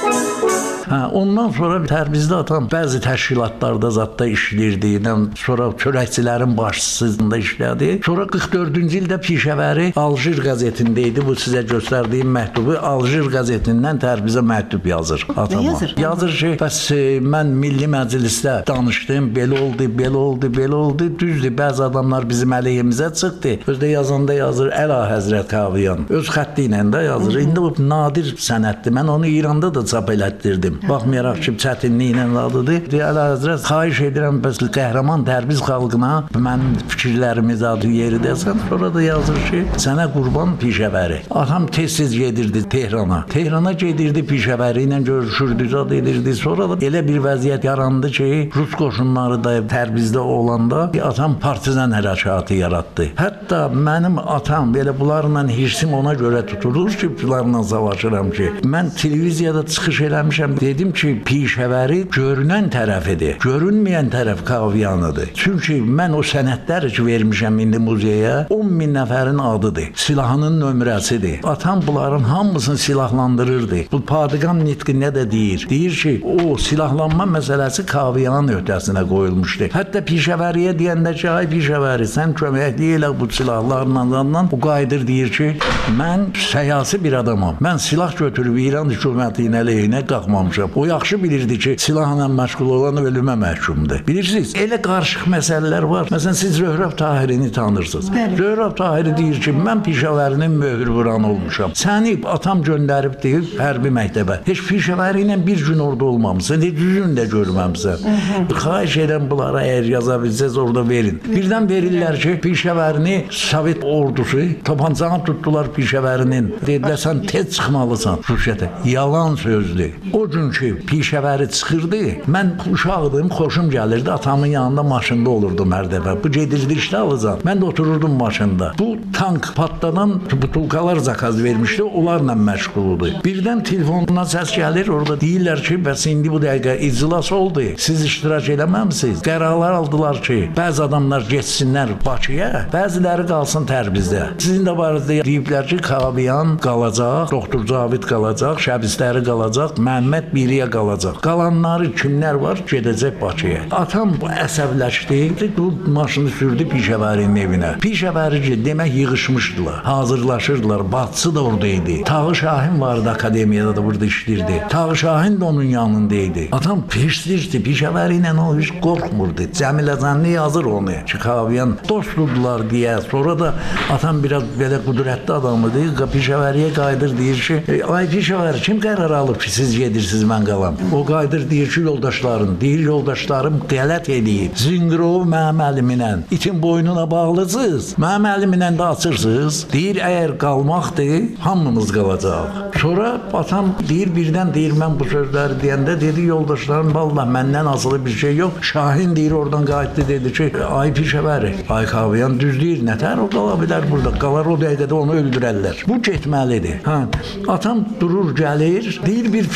Hə, ondan sonra Tərbizdə atam bəzi təşkilatlarda zətdə işləyirdi. Sonra çörəkçilərin başçısında işlədi. Sonra qırx dördüncü ildə Pişəvəri Aljir qəzetində idi. Bu sizə göstərdiyim məktubu Aljir qəzetindən Tərbizə məktub yazır atama. Yazır? Yazır ki, bəs mən Milli Məclisdə danışdım, belə oldu, belə oldu, belə oldu. Düzdür, bəzi adamlar bizim əleyhimizə çıxdı. Özdə yazanda yazır Əla Həzrət Kaviyan. Öz xətti ilə də yazır. İndi bu nadir sənətdir. Mən onu İranda da çap elətdirdim. Baxmayaraq ki, çətinliklə adıdır. Əla Həzrət, xahiş edirəm, bəs qəhrəman Tərbiz xalqına mənim fikirlərimiz adı yeri desən. Sonra da yazır ki, sənə qurban Pişəvəri. Atam tez-tez gedirdi Tehrana. Tehrana gedirdi Pişəvəri ilə görüşürdü, zad edirdi. Sonra da elə bir vəziyyət yarandı ki, Rus qoşunları da Tərbizdə olanda atam partizan hərəkatı yaratdı. Hətta mənim atam belə bunlarla hirsim ona görə tutulur ki, bunlarla savaşıram ki, mən televiziyada çıxış eləmişəm. Dedim ki, Pişəvəri görünən tərəfidir. Görünməyən tərəf Kaviyanıdır. Çünki mən o sənədlər ki, vermişəm indi muzeyə, on min nəfərin adıdır. Silahının nömrəsidir. Atam bunların hamısını silahlandırırdı. Bu Padiqan nitqində də deyir. Deyir ki, o silahlanma məsələsi Kaviyanın öhdəsinə qoyulmuşdu. Hətta Pişəvəriyə deyəndə ki, ay Pişəvəri, sən köməkli elə bu silahlarla o qayıdır deyir ki, mən səyasi bir adamam. Mən silah götürüb İran hökumətinin əleyhinə qalxmamışam. O yaxşı bilirdi ki, silahla məşğul olan ölümə məhkumdur. Bilirsiniz, elə qarışıq məsələlər var. Məsələn, siz Zöhrəb Tahirini tanırsınız. Zöhrəb Tahiri deyir ki, mən Pişəvərinin möhür vuran olmuşam. Səni atam göndərib deyib hərbi məktəbə. Heç Pişəvəri ilə bir gün orada olmamısan, heç üzün də görməmsən. Xahiş edən bunlara əgər yaza bilsəz orada verin. Birdən verirlər ki, Pişəvərini Sovet ordusu tapancanı tutdular Pişəvərinin. Dedilər, sən tez çıxmalısan Rusiyyədə. Yalan sözdür. O gün ki, Pişəvəri çıxırdı, mən uşaqdım, xoşum gəlirdi, atamın yanında maşında olurdum hər dəfə. Bu gedirdi işdə alacaq. Mən də otururdum maşında. Bu tank patladan butulkalar zakaz vermişdi, onlarla məşğuldu. Birdən telefonuna səs gəlir, orada deyirlər ki, bəs indi bu dəqiqə iclas oldu, siz iştirak eləməmisiniz. Qərarlar aldılar ki, bəzi adamlar getsinlər Bakıya, bəziləri qalsın Tərbizdə. Sizin də barədə deyiblər ki, Kaviyan qalacaq, Doktor Cavid qalacaq, Şəbistəri qalacaq, Məhəmməd biriyə qalacaq. Qalanları kimlər var? Gedəcək Bakıya. Atam əsəbləşdi, bu maşını sürdü Pişəvərinin evinə. Pişəvəri ki, demək yığışmışdılar, hazırlaşırdılar. Bacısı da orada idi. Tağı Şahin vardı akademiyada da burada işləyirdi. Tağı Şahin də onun yanında idi. Atam peşdirdi, Pişəvəri ilə o hiç qorxmurdu. Cəmilə Zənni yazır onu ki, Kaviyan dostdular deyə. Sonra da atam biraz belə qudrətli adamıdır. Pişəvəriyə qayıdır, deyir ki, ay Pişəvəri, kim qərar alıb ki, siz gedirsiniz, mən qalam. O qayıdır, deyir ki, yoldaşlarım, deyir yoldaşlarım qələt edib. Zınqırov mənim əlimlə itin boynuna bağlısınız, mənim əlimlə də açırsınız. Deyir, əgər qalmaqdır, hamımız qalacaq. Sonra atam deyir, birdən deyir, mən bu sözləri deyəndə dedi, yoldaşlarım, vallahi məndən asılı bir şey yox. Şahin deyir, oradan qayıtdı, dedi ki, ay Pişəvəri, ay Kaviyan düz deyir, nətər o qala bilər burada, qalar o dəqiqədə onu öldürərlər. Bu getməlidir. Hə. Atam durur, gəlir, deyir, bir fikirləş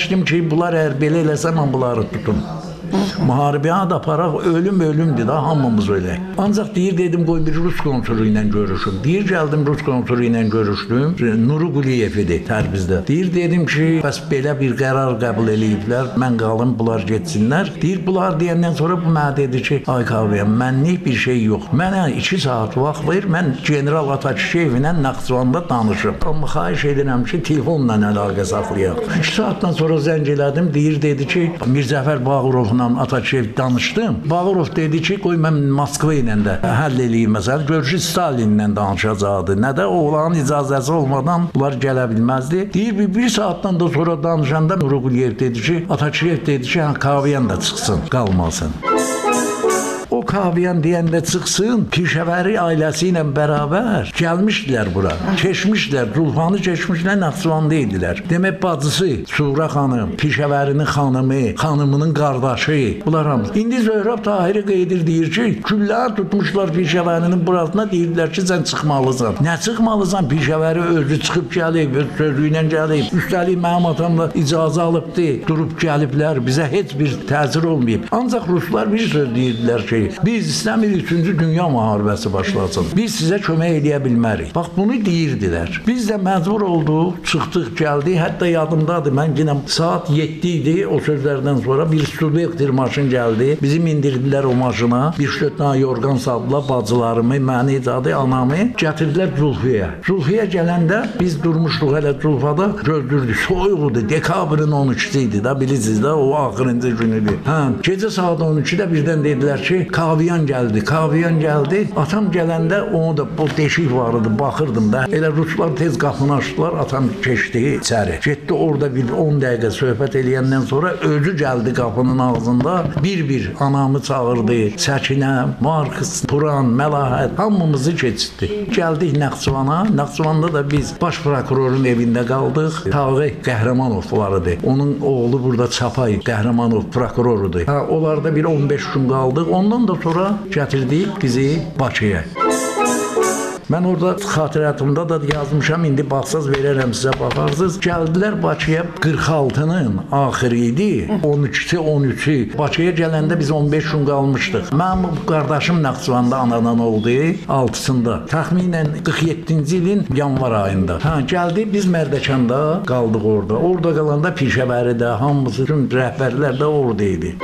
Fikirləşdim ki, bunlar əgər belə eləsə mən bunları tutum. Müharibəyə də aparaq, ölüm ölümdür da, hamımız ölək. Ancaq deyir, dedim, qoy bir Rus konsulu ilə görüşüm. Deyir, gəldim Rus konsulu ilə görüşdüm. Nuru Quliyev idi Tərbizdə. Deyir, dedim ki, bəs belə bir qərar qəbul eləyiblər, mən qalım, bunlar getsinlər. Deyir, bunlar deyəndən sonra bu mənə dedi ki, ay Kaviyan, mənlik bir şey yox. Mənə iki saat vaxt ver, mən General Atakişiyevlə Naxçıvanda danışım. Amma xahiş edirəm ki, telefonla əlaqə saxlayaq. İki saatdan sonra zəng elədim, deyir, dedi ki, Mirzəfər Bağırovla Atakişiyev danışdım. Bağırov dedi ki, qoy mən Moskva ilə də həll eləyim məsələn. Görüşü Stalinlə danışacaqdı. Nə də oğlanın icazəsi olmadan bunlar gələ bilməzdi. Deyir, bir, bir saatdan da sonra danışanda Nuru Quliyev dedi ki, Atakişiyev dedi ki, Kaviyan da çıxsın, qalmasın. O Kaviyan deyəndə çıxsın, Pişəvəri ailəsi ilə bərabər gəlmişdilər bura. Keçmişdilər, Zulfanı keçmişlər, Naxçıvanda idilər. Demək, bacısı Sura xanım, Pişəvərinin xanımı, xanımının qardaşı, bunlar hamısı. İndi Zöhrab Tahiri Qeydir deyir ki, küllər tutmuşlar Pişəvərinin burasına, deyirlər ki, sən çıxmalısan. Nə çıxmalısan? Pişəvəri özü çıxıb gəlib, öz sözü ilə gəlib. Üstəlik mənim atamla icazə alıbdı, durub gəliblər, bizə heç bir təsir olmayıb. Ancaq Ruslar bir söz deyirdilər ki, biz istəmirik üçüncü dünya müharibəsi başlasın. Biz sizə kömək eləyə bilmərik. Bax, bunu deyirdilər. Biz də məcbur olduq, çıxdıq, gəldik. Hətta yadımdadır, mən yenə saat yeddi idi, o sözlərdən sonra bir Studektir maşın gəldi. Bizi mindirdilər o maşına. Bir dörd dənə yorğan saldılar, bacılarımı, məni, cadı, anamı gətirdilər Zulfiyə. Zulfiyə gələndə biz durmuşduq hələ Zulfada, gördürdük. Soyuqdur, dekabrın on ikisi idi da, bilirsiniz də, o axırıncı günüdür. Hə, gecə saat on ikidə birdən dedilər ki, Kaviyan gəldi, Kaviyan gəldi. Atam gələndə onu da bu deşik var idi, baxırdım da. Elə Ruslar tez qapını açdılar, atam keçdi içəri. Getdi orada bir on dəqiqə söhbət eləyəndən sonra özü gəldi qapının ağzında. Bir-bir anamı çağırdı. Səkinə, Marks, Turan, Məlahət hamımızı keçirdi. Gəldik Naxçıvana. Naxçıvanda da biz baş prokurorun evində qaldıq. Tağı Qəhrəmanov var idi. Onun oğlu burada Çapay Qəhrəmanov prokurorudur. Ha, onlarda bir on beş gün qaldıq. Ondan da sonra gətirdik bizi Bakıya. Mən orada xatirətimdə də yazmışam, indi baxsaz verərəm sizə, baxarsınız. Gəldilər Bakıya, qırx altının axırı idi, on ikisi, on üçü. Bakıya gələndə biz on beş gün qalmışdıq. Mənim qardaşım Naxçıvanda anadan oldu, altısında. Təxminən qırx yeddinci ilin yanvar ayında. Hə, gəldi, biz Mərdəkanda qaldıq orada. Orada qalanda Pişəvəridə, hamısı, tüm rəhbərlər də orada idi.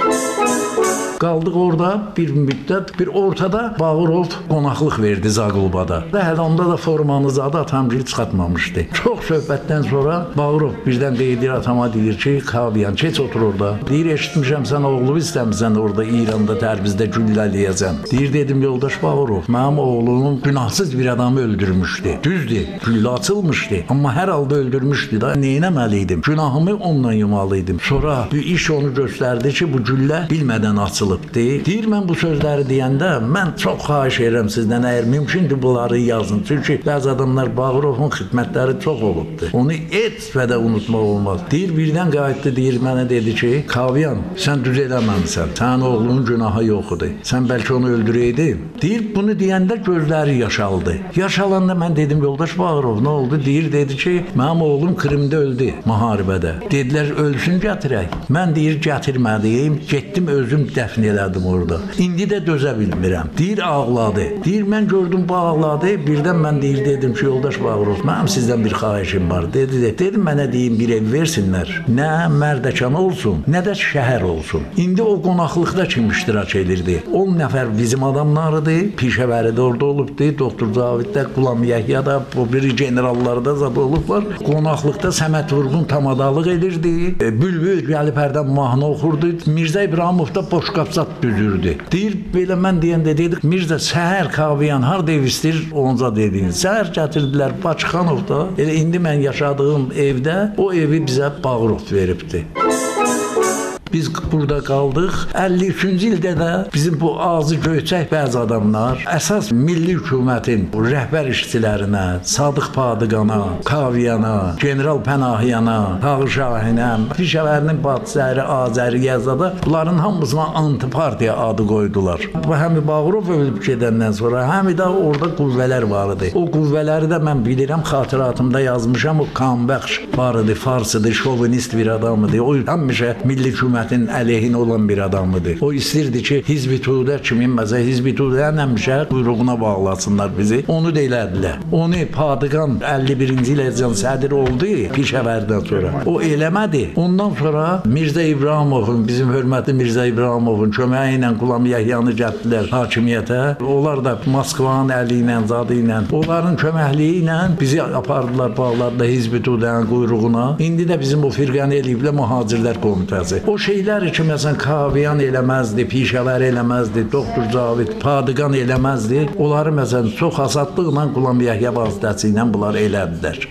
Qaldıq orada bir müddət, bir ortada Bağırov qonaqlıq verdi Zaqulbada. Və hələ onda da formanız adı atamgil çıxartmamışdı. Çox söhbətdən sonra Bağırov birdən deyir atama, deyir ki, Kaviyan, keç otur orada. Deyir, eşitmişəm sən oğlu istəmirsən orada İranda, Tərbizdə güllələyəcəm. Deyir, dedim, yoldaş Bağırov, mənim oğlunun günahsız bir adamı öldürmüşdü. Düzdür, güllə açılmışdı, amma hər halda öldürmüşdü da, neynəməliydim? Günahımı onunla yumalıydım. Sonra bir iş onu göstərdi ki, bu güllə bilmədən açılıb. Deyir, mən bu sözləri deyəndə, mən çox xahiş edirəm sizdən, əgər mümkündür bunları yazın. Çünki bəzi adamlar Bağırovun xidmətləri çox olubdur. Onu heç vədə unutmaq olmaz. Deyir, birdən qayıtdı, deyir, mənə dedi ki, Kaviyan, sən düz eləməmisən, sənin oğlunun günahı yoxudur. Sən bəlkə onu öldürəydin. Deyir, bunu deyəndə gözləri yaşaldı. Yaşalanda mən dedim, yoldaş Bağırov, nə oldu? Deyir, dedi ki, mənim oğlum Krimdə öldü, müharibədə. Dedilər, ölsün gətirək. Mən deyir, gətirmədiyim, getdim özüm dəfn elədim orada. İndi də dözə bilmirəm. Deyir, ağladı. Deyir, mən gördüm bu ağladı. Birdən mən deyir, dedim ki, yoldaş Bağırov, mənim sizdən bir xahişim var. Dedi, de. Dedim, mənə deyim, bir ev versinlər. Nə Mərdəkan olsun, nə də şəhər olsun. İndi o qonaqlıqda kim iştirak edirdi? on nəfər bizim adamlarıdır. Pişəvəri də orada olubdu. Doktor Caviddə, Qulam Yəhya da, bu biri generallarda zad olublar. Qonaqlıqda Səməd Vurğun tamadalıq edirdi. Bülbül gəlib hərdən mahnı oxurdu. Mirzə İbrahimov da boşqab zat düzürdü. Deyir, belə mən deyəndə dedik, Mirzə, səhər Kaviyan harda ev istir, onca dediniz. Səhər gətirdilər Bakıxanovda. Elə indi mən yaşadığım evdə o evi bizə Bağırov veribdi. Biz burada qaldıq. əlli üçüncü ildə də bizim bu ağzı göyçək bəzi adamlar əsas milli hökumətin rəhbər işçilərinə, Sadıq Padıqana, Kaviyana, General Pənahiyana, Tağır Şahinə, Pişəvərinin Batsəri, Azəri, Yazada bunların hamısına antipartiya adı qoydular. Bu həmi Bağırov ölüb gedəndən sonra həmi də orada qüvvələr var idi. O qüvvələri də mən bilirəm, xatirətimdə yazmışam. O Kanbəxş var idi, farsıdır, şovinist bir adam idi. O həmişə milli hökumətin əleyhinə olan bir adam idi. O istirdi ki, Hizb-i Tudə kimi, məsələn, Hizb-i Tudənin həmişə quyruğuna bağlasınlar bizi. Onu da elədilər. Onu Padıqan əlli birinci iləcən sədr oldu Pişəvərdən sonra. O eləmədi. Ondan sonra Mirzə İbrahimovun, bizim hörmətli Mirzə İbrahimovun köməyi ilə Qulam Yəhyanı gətirdilər hakimiyyətə. Onlar da Moskvanın əli ilə, zadı ilə, onların köməkliyi ilə bizi apardılar, bağladılar Hizb-i Tudənin quyruğuna. İndi də bizim o firqəni eləyiblər Mühacirlər Komitəsi. O şeylər ki, məsələn, Kaviyan eləməzdi, Pişəvər eləməzdi, Doktor Cavid Padıqan eləməzdi. Onları məsələn çox asadlıqla Qulam Yəhya vasitəsilə bunlar elədilər.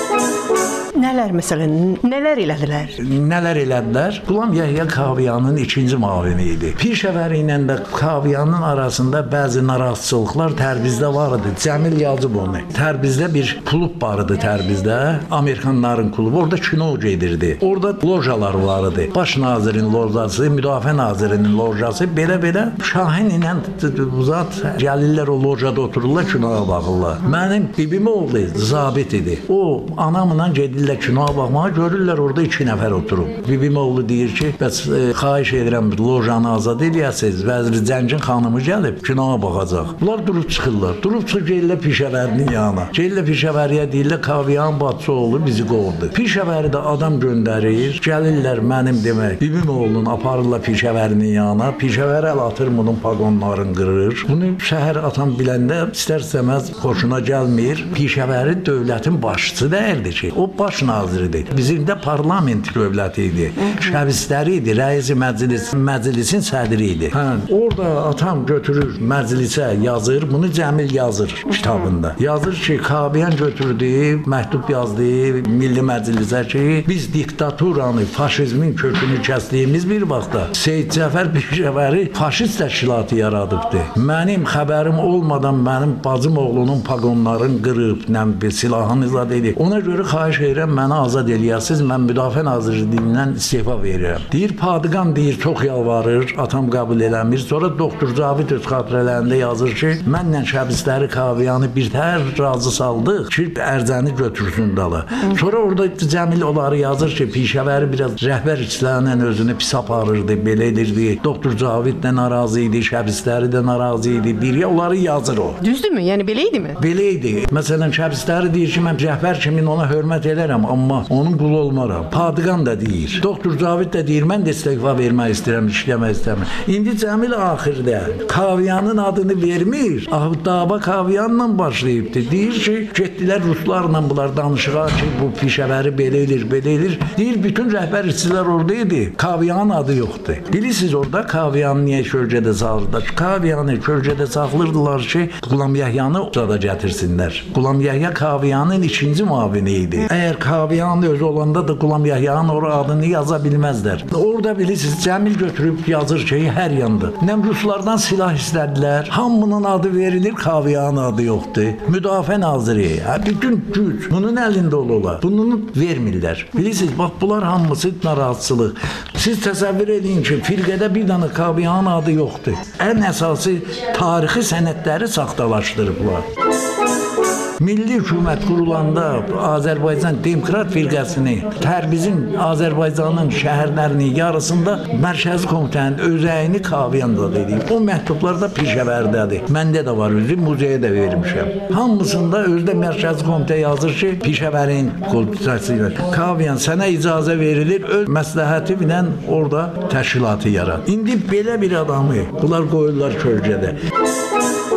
Nələr məsələn, nələr elədilər? Nələr elədilər? Qulam Yəhya Kaviyanın ikinci müavini idi. Pişəvəri ilə də Kaviyanın arasında bəzi narazıçılıqlar Tərbizdə var idi. Cəmil yazıb onu. Tərbizdə bir klub var idi Tərbizdə. Amerikanların klubu. Orada kino gedirdi. Orada lojalar var idi. Baş nazirin lojası, Müdafiə nazirinin lojası. Belə-belə Şahin ilə uzat gəlirlər o lojada otururlar, kinoya baxırlar. Mənim bibim oldu, zabit idi. O anamla gedirlər kinoya baxmağa, görürlər orada iki nəfər oturub. Bibim oğlu deyir ki, bəs e, xahiş edirəm lojanı azad eləyəsiniz. Vəzir Zəncin xanımı gəlib kinoya baxacaq. Bunlar durub çıxırlar. Durub çıxır gəlirlər Pişəvərinin yanına. Gəlirlər Pişəvəriyə deyirlər Kaviyan bacısı oğlu bizi qovdu. Pişəvəri də adam göndərir. Gəlirlər mənim demək. Bibim oğlunu aparırlar Pişəvərinin yanına. Pişəvər əl atır bunun paqonlarını qırır. Bunu şəhər atan biləndə istər-istəməz xoşuna gəlmir. Pişəvəri dövlətin başçısı deyildi ki. O baş naziridir. Bizim də parlament dövləti idi. Şəbistəri idi, rəis məclis, məclisin sədri idi. Hə, orada atam götürür məclisə yazır, bunu Cəmil yazır kitabında. Yazır ki, Kaviyan götürdü, məktub yazdı Milli Məclisə ki, biz diktaturanı, faşizmin kökünü kəsdiyimiz bir vaxtda Seyid Cəfər Pişəvəri faşist təşkilatı yaradıbdı. Mənim xəbərim olmadan mənim bacım oğlunun paqonlarını qırıb, nə bir silahını izad edib. Ona görə xahiş edirəm məni azad eləyəsiniz, mən Müdafiə Nazirliyindən istefa verirəm. Deyir, Padıqan deyir, çox yalvarır, atam qəbul eləmir. Sonra Doktor Cavid öz xatirələrində yazır ki, mənlə şəbistləri Kaviyanı bir tər razı saldıq ki, Ərzəni götürsün dala. Sonra orada Cəmil onları yazır ki, Pişəvəri biraz rəhbər işçilərlə özünü pis aparırdı, belə edirdi. Doktor Cavid də narazı idi, şəbistləri də narazı idi. Bir ya onları yazır o. Düzdürmü? Yəni belə idimi? Belə idi. Məsələn, şəbistləri deyir ki, mən rəhbər kimi ona hörmət edərəm, amma onun qulu olmaram. Padıqan da deyir. Doktor Cavid də deyir, mən də istifa vermək istəyirəm, işləmək istəmirəm. İndi Cəmil axirdə Kaviyanın adını vermir. Dava Kaviyanla başlayıbdı. Deyir ki, getdilər ruslarla bunlar danışığa ki, bu Pişəvəri belə edir, belə edir. Deyir, bütün rəhbər işçilər orada idi. Kaviyanın adı yoxdur. Bilirsiniz orada Kaviyanı niyə kölgədə salırdılar? Kaviyanı kölgədə saxlırdılar ki, Qulam Yəhyanı orada gətirsinlər. Qulam Yəhya Kaviyanın ikinci müavini idi. Əgər Kaviyanın özü olanda da Qulam Yəhyanın ora adını yaza bilməzlər. Orada bilirsiniz, Cəmil götürüb yazır ki, hər yanda. Nəm ruslardan silah istədilər. Hamının adı verilir, Kaviyanın adı yoxdur. Müdafiə naziri, hə, bütün güc bunun əlində olurlar. Bunu vermirlər. Bilirsiniz, bax, bunlar hamısı narazıçılıq. Siz təsəvvür edin ki, firqədə bir dənə Kaviyanın adı yoxdur. Ən əsası tarixi sənədləri saxtalaşdırıblar. Milli hökumət qurulanda Azərbaycan Demokrat firqəsini Tərbizin Azərbaycanın şəhərlərinin yarısında Mərkəzi Komitənin özəyini Kaviyan'da dedi. O məktublarda Pişəvərdədir. Məndə də var, özü muzeyə də vermişəm. Hamısında özdə Mərkəzi Komitə yazır ki, Pişəvərin komitəsi ilə Kaviyan sənə icazə verilir, öz məsləhəti ilə orada təşkilatı yarat. İndi belə bir adamı bunlar qoyurlar kölgədə.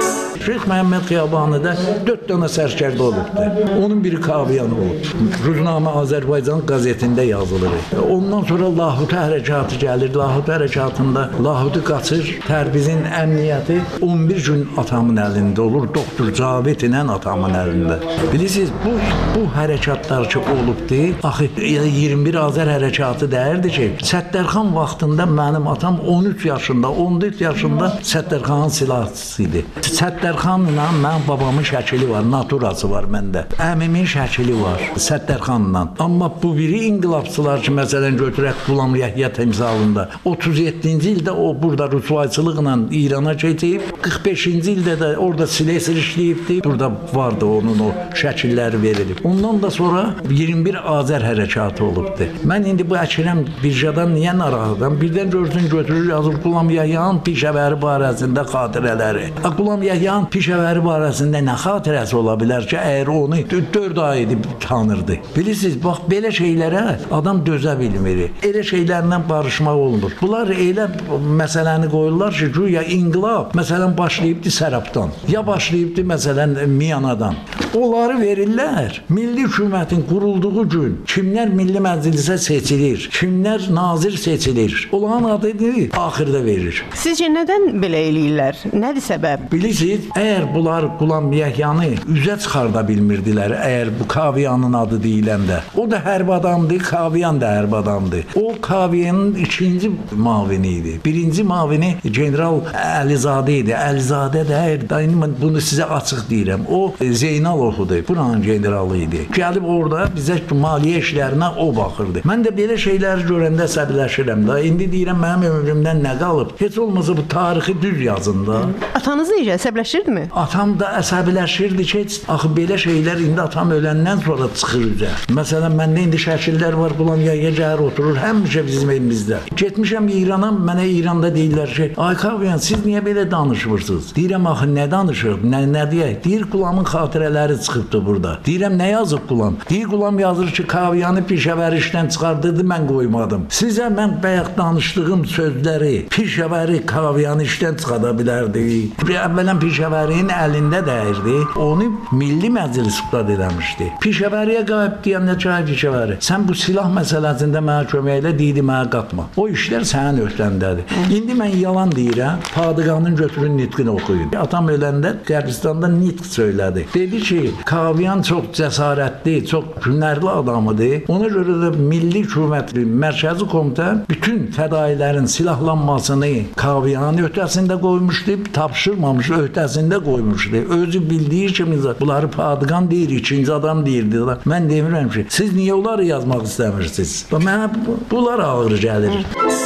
Şeyx Məhəmməd Xiyabanıda dörd dənə sərkərdə olubdu. Onun biri Kaviyan olub. Ruznamə Azərbaycan qəzetində yazılır. Ondan sonra Lahut hərəkatı gəlir. Lahut hərəkatında Lahutu qaçır. Tərbizin əmniyyəti on bir gün atamın əlində olur. Doktor Cavid ilə atamın əlində. Bilirsiniz, bu bu hərəkatlar ki olubdu. Axı iyirmi bir Azər hərəkatı deyirdi ki, Səttərxan vaxtında mənim atam on üç yaşında, on dörd yaşında Səttərxanın silahçısı idi. Səttərxanla mənim babamın şəkili var, naturası var məndə. Əmimin şəkili var Səttərxanla. Amma bu biri inqilabçılar ki, məsələn götürək Qulam Yəhya timsalında otuz yeddinci ildə o burada rüsvayçılıqla İrana keçib, qırx beşinci ildə də orada silesir işləyibdi. Burada vardı onun o şəkilləri verilib. Ondan da sonra iyirmi bir Azər hərəkatı olubdu. Mən indi bu Əkrəm Birjadan niyə narahatam? Birdən görsün götürür yazır Qulam Yəhyanın pişəvəri barəsində xatirələri. Qulam Yəhyanın pişəvəri barəsində nə xatirəsi ola bilər ki, əgər onu dörd ay edib tanırdı. Bilirsiniz, bax belə şeylərə adam dözə bilmir. Elə şeylərlə barışmaq olmur. Bunlar elə məsələni qoyurlar ki, güya inqilab məsələn başlayıbdı Sərabdan, ya başlayıbdı məsələn Miyanadan. Onları verirlər. Milli hökumətin qurulduğu gün kimlər Milli Məclisə seçilir, kimlər nazir seçilir. Onların adını axırda verir. Sizcə nədən belə eləyirlər? Nədir səbəb? Bilirsiniz, əgər bunlar Qulam Yəhyanı üzə çıxarda bilmirdilər, əgər bu Kaviyanın adı deyiləndə, o da hərb adamdır, Kaviyan da hərb adamdır. O Kaviyanın ikinci mavini idi. Birinci mavini General Əlizadə idi. Əlizadə də, bunu sizə açıq deyirəm, o Zeynalovudur, buranın generalı idi. Gəlib orada bizə maliyyə işlərinə o baxırdı. Mən də belə şeyləri görəndə əsəbləşirəm da. İndi deyirəm, mənim ömrümdən nə qalıb? Heç olmasa bu tarixi düz yazın da. Atanız necə əsəbləşirdimi? Atam da əsəbləşirdi ki, axı belə şeylər indi atam öləndən sonra çıxır üzə. Məsələn, məndə indi şəkillər var, Qulam Yəhya gəlir oturur, həmişə bizim evimizdə. Getmişəm İrana, mənə İranda deyirlər ki, ay Kaviyan, siz niyə belə danışmırsınız? Deyirəm, axı nə danışır? Nə, nə deyək? Deyir, Qulamın xatirələri çıxıbdı burada. Deyirəm, nə yazıb Qulam? Deyir, Qulam yazır ki, Kaviyanı pişəvəri işdən çıxardırdı, mən qoymadım. Sizə mən bayaq danışdığım sözləri, pişəvəri Kaviyanı işdən çıxarda bilərdi. Əvvələn pişəvərinin əlində dəyirdi, onu Milli Məclis iqtidar eləmişdi. Pişəvəriyə qayıb deyəndə çay pişəvəri, sən bu silah məsələsində mənə kömək elə, deyildi, mənə qatma. O işlər sənin öhdəndədir. İndi mən yalan deyirəm, Padığanın götürün nitqini oxuyun. Atam öləndə Qərbistanda nitq söylədi. Dedi ki, Kaviyan çox cəsarətli, çox hünərli adamıdır. Ona görə də Milli Hökumət Mərkəzi Komitə bütün fədailərin silahlanmasını Kaviyanın öhdəsində qoymuşdu, tapşırmamış, öhdəsində qoymuşdu. Özü bildiyi kimi bunları Padığan deyir, ikinci adam deyirdi. Mən demirəm ki, siz niyə onları yazmaq istəmirsiniz? Mənə bunlar ağır gəlir.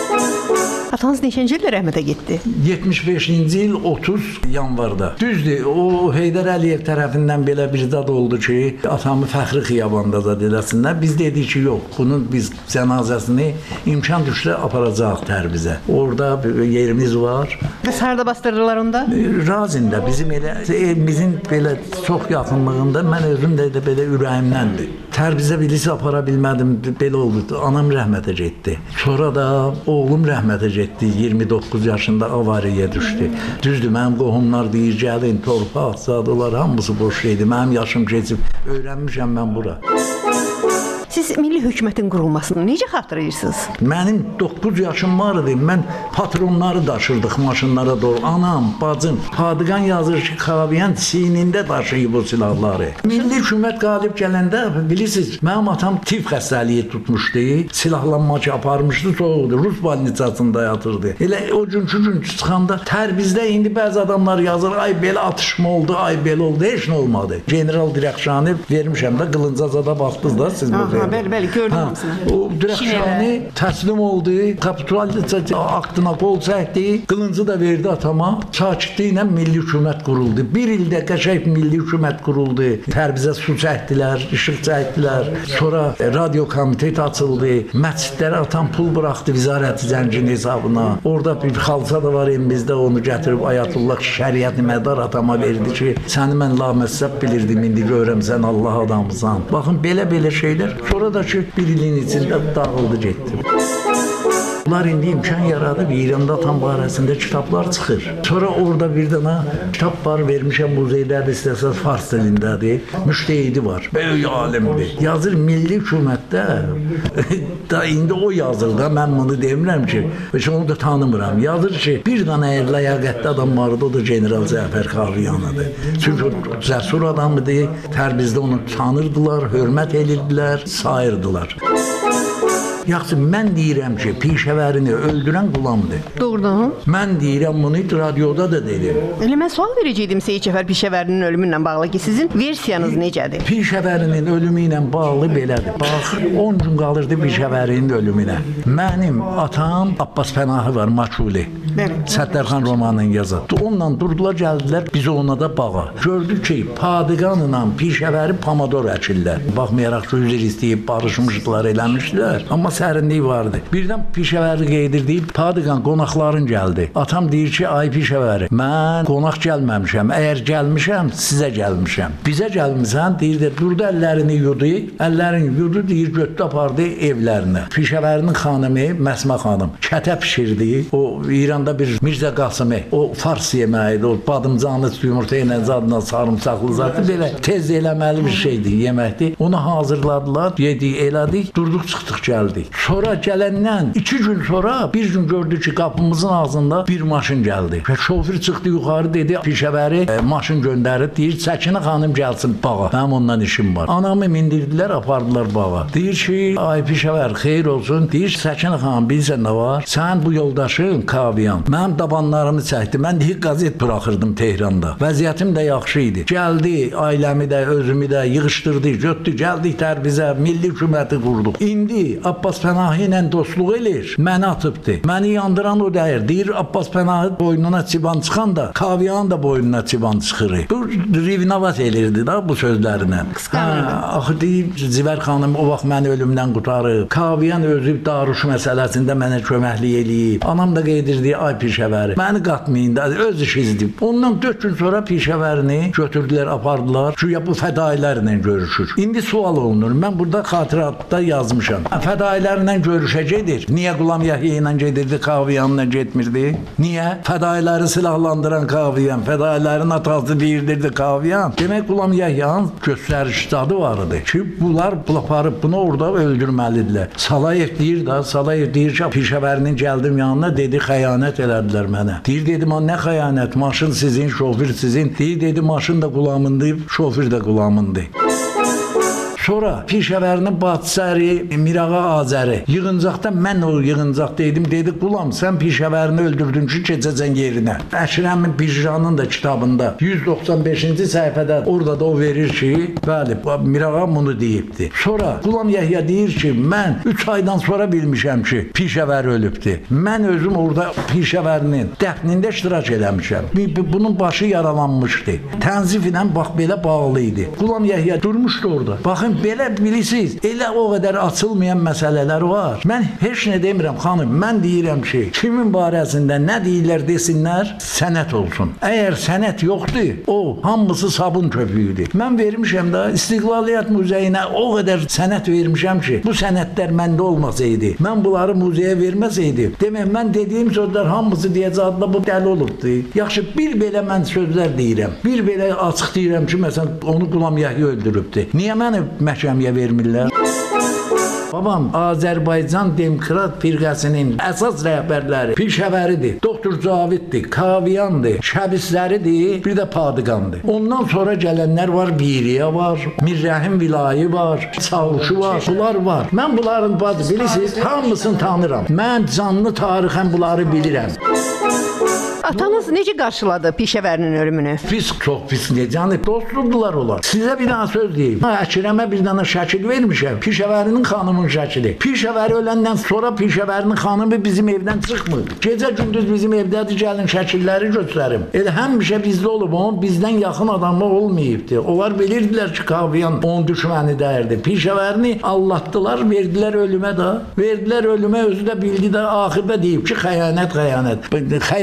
Atanız neçənci ildə rəhmətə getdi? yetmiş beşinci il otuz yanvarda. Düzdür, o Heydər Əliyev tərəfindən belə bir zad oldu ki, atamı Fəxri Xiyabanda zad eləsinlər. Biz dedik ki, yox, bunun biz cənazəsini imkan düşsə aparacaq Tərbizə. Orada yerimiz var. Bəs harda bastırırlar onda? Razində, bizim elə evimizin belə çox yaxınlığında, mən özüm də belə ürəyimdəndir. Tərbizə bilisi apara bilmədim, belə oldu. Anam rəhmətə getdi. Sonra da oğlum rəhmətə getdi. iyirmi doqquz yaşında avariyə düşdü. Düzdür, mənim qohumlar deyir, gəlin, torpaq, zadılar, hamısı boş şeydi. Mənim yaşım keçib, öyrənmişəm mən bura. Siz milli hökumətin qurulmasını necə xatırlayırsınız? Mənim doqquz yaşım var idi. Mən patronları daşırdıq maşınlara doğru. Anam, bacım, Padığan yazır ki, Kaviyan çiynində daşıyıb o silahları. Milli hökumət qalib gələndə, bilirsiniz, mənim atam tif xəstəliyi tutmuşdu. Silahlanma ki, aparmışdı, soğuqdu. Rus balnisasında yatırdı. Elə o günkü gün çıxanda Tərbizdə indi bəzi adamlar yazır, ay belə atışma oldu, ay belə oldu, heç nə olmadı. General Dirəxşanı vermişəm də, Qılıncazada baxdınız da siz burada. Bəli, bəli, gördüm hamısını. O Dirəxşani təslim oldu, kapitulyasiya aktına qol çəkdi, qılıncı da verdi atama. Sakitliklə milli hökumət quruldu. Bir ildə qəşəng milli hökumət quruldu. Tərbizə su çəkdilər, işıq çəkdilər. Sonra radio komitet açıldı. Məscidlərə atam pul buraxdı vizarəti zəngin hesabına. Orada bir xalça da var evimizdə, onu gətirib Ayətullah Şəriət Mədar atama verdi ki, səni mən laməzsəb bilirdim, indi görürəm sən Allah adamısan. Baxın, belə-belə şeylər. Sonra da ki, bir ilin içində dağıldı, getdi. Bunlar indi imkan yaradıb İranda tam barəsində kitablar çıxır. Sonra orada bir dənə kitab var, vermişəm muzeydədir, istəsəz fars dilindədir. Müştehidi var. Böyük alimdir. Yazır milli hökumətdə da indi o yazır da, mən bunu demirəm ki, heç onu da tanımıram. Yazır ki, bir dənə ləyaqətli adam vardı, o da General Cəfər Kaviyanıdır. Çünki o cəsur adamıdır. Tərbizdə onu tanırdılar, hörmət edirdilər, sayırdılar. Yaxşı, mən deyirəm ki, pişəvərini öldürən Qulamdır. Doğrudan? Mən deyirəm bunu radioda da dedim. Elə mən sual verəcəydim Seyid Cəfər Pişəvərinin ölümü ilə bağlı ki, sizin versiyanız necədir? Pişəvərinin ölümü ilə bağlı belədir. Bax, on gün qalırdı Pişəvərinin ölümünə. Mənim atam Abbas Pənahı var, Maçuli. Səttərxan romanını yazır. Onunla durdular, gəldilər, biz ona da bağa. Gördük ki, Padiqanla Pişəvəri Pomodor əkirlər. Baxmayaraq ki, üzr istəyib, barışmışdılar, eləmişdilər. Amma sərinlik vardı. Birdən Pişəvəri qeydir deyib, Padiqan qonaqların gəldi. Atam deyir ki, ay Pişəvəri, mən qonaq gəlməmişəm. Əgər gəlmişəm, sizə gəlmişəm. Bizə gəlmişsən, deyir də, durdu əllərini yudu, əllərini yudu, deyir, götdü apardı evlərinə. Pişəvərinin xanımı, Məsmə xanım, kətə pişirdi. O İranda bir Mirzə Qasımı, o fars yeməyidir, o badımcanlı yumurta ilə zadla sarımsaqlı zadı, belə tez eləməli bir şeydir, yeməkdir. Onu hazırladılar, yedik, elədik, durduq, çıxdıq, gəldik. Sonra gələndən iki gün sonra bir gün gördük ki, qapımızın ağzında bir maşın gəldi. Və şoför çıxdı yuxarı, dedi, Pişəvəri e, maşın göndərib, deyir, Səkinə xanım gəlsin bağa. Mənim ondan işim var. Anamı mindirdilər, apardılar bağa. Deyir ki, ay Pişəvər, xeyir olsun. Deyir, Səkinə xanım, bilirsən nə var? Sən bu yoldaşın Kaviyan. Mənim dabanlarımı çəkdi. Mən deyir, qazet buraxırdım Tehranda. Vəziyyətim də yaxşı idi. Gəldi, ailəmi də, özümü də yığışdırdı, götdü, gəldik Tərbizə, milli hökuməti qurduq. İndi Abbas Pənahı ilə dostluq elir, məni atıbdı. Məni yandıran o deyir. Deyir, Abbas Pənahı boynuna çiban çıxan da, Kaviyan da boynuna çiban çıxır. Bu rivnavat elirdi da bu sözlərinə. Hə, axı deyir, Zivər xanım o vaxt məni ölümdən qutarıb. Kaviyan özü daruş məsələsində mənə köməklik eləyib. Anam da qeydirdi, ay Pişəvəri, məni qatmayın da, öz işizdir. Ondan dörd gün sonra Pişəvərini götürdülər, apardılar. Güya bu fədailərlə görüşür. İndi sual olunur. Mən burada xatirətdə yazmışam. Fədailərlə görüşəcəkdir. Niyə Qulam Yəhya ilə gedirdi, Kaviyanla getmirdi? Niyə? Fədailəri silahlandıran Kaviyan, fədailərin atası deyirdirdi Kaviyan. Demək Qulam Yəhyanın göstəriş dadı var idi ki, bunlar aparıb bunu orada öldürməlidirlər. Salayev deyir da, Salayev deyir ki, Pişəvərinin gəldim yanına, dedi, xəyanət elədilər mənə. Deyir, dedim, nə xəyanət? Maşın sizin, şoför sizin. Deyir, dedi, maşın da Qulamındır, şoför də Qulamındır. Sonra Pişəvərinin bacısı Mirağa Azəri yığıncaqda mən o yığıncaqda idim, dedi, Qulam, sən Pişəvərini öldürdün ki, keçəcən yerinə. Əşrəmin Pişanın da kitabında yüz doxsan beşinci səhifədə orada da o verir ki, bəli, Mirağa bunu deyibdi. Sonra Qulam Yəhya deyir ki, mən üç aydan sonra bilmişəm ki, Pişəvər ölübdür. Mən özüm orada Pişəvərinin dəfnində iştirak eləmişəm. Bunun başı yaralanmışdı. Tənzif ilə bax belə bağlı idi. Qulam Yəhya durmuşdu orada. Baxın, belə bilirsiniz, elə o qədər açılmayan məsələlər var. Mən heç nə demirəm, xanım, mən deyirəm ki, kimin barəsində nə deyirlər desinlər, sənət olsun. Əgər sənət yoxdur, o, hamısı sabun köpüyüdür. Mən vermişəm də İstiqlaliyyət Muzeyinə o qədər sənət vermişəm ki, bu sənətlər məndə olmasaydı, mən bunları muzeyə verməsəydim, demək, mən dediyim sözlər hamısı deyəcəkdə bu dəli olubdur. Yaxşı, bir belə mən sözlər deyirəm, bir belə açıq deyirəm ki, məsələn, onu Qulam Yəhya öldürübdür. Niyə məni məhkəməyə vermirlər? Babam Azərbaycan Demokrat Firqəsinin əsas rəhbərləri Pişəvəridir, Doktor Caviddir, Kaviyandır, Şəbisləridir, bir də Padiqandır. Ondan sonra gələnlər var, Biriyə var, Mirrəhim Vilayı var, Çavuşu var, bunlar var. Mən bunların bazı bilirsiniz, hamısını tanıram. Mən canlı tarixən bunları bilirəm. Atanız necə qarşıladı Pişəvərinin ölümünü? Pis, çox pis necə? Dostluqdular onlar. Sizə bir dənə söz deyim. Əkrəmə bir dənə şəkil vermişəm. Pişəvərinin xanımın şəkili. Pişəvəri öləndən sonra Pişəvərinin xanımı bizim evdən çıxmır. Gecə gündüz bizim evdədir, gəlin şəkilləri göstərim. Elə həmişə bizdə olub, onun bizdən yaxın adamı olmayıbdı. Onlar bilirdilər ki, Kaviyan onun düşməni dəyirdi. Pişəvərini allatdılar, verdilər ölümə də. Verdilər ölümə, özü də bildi də, axırda deyib ki, xəyanət, xəyanət. Xəyanət kimi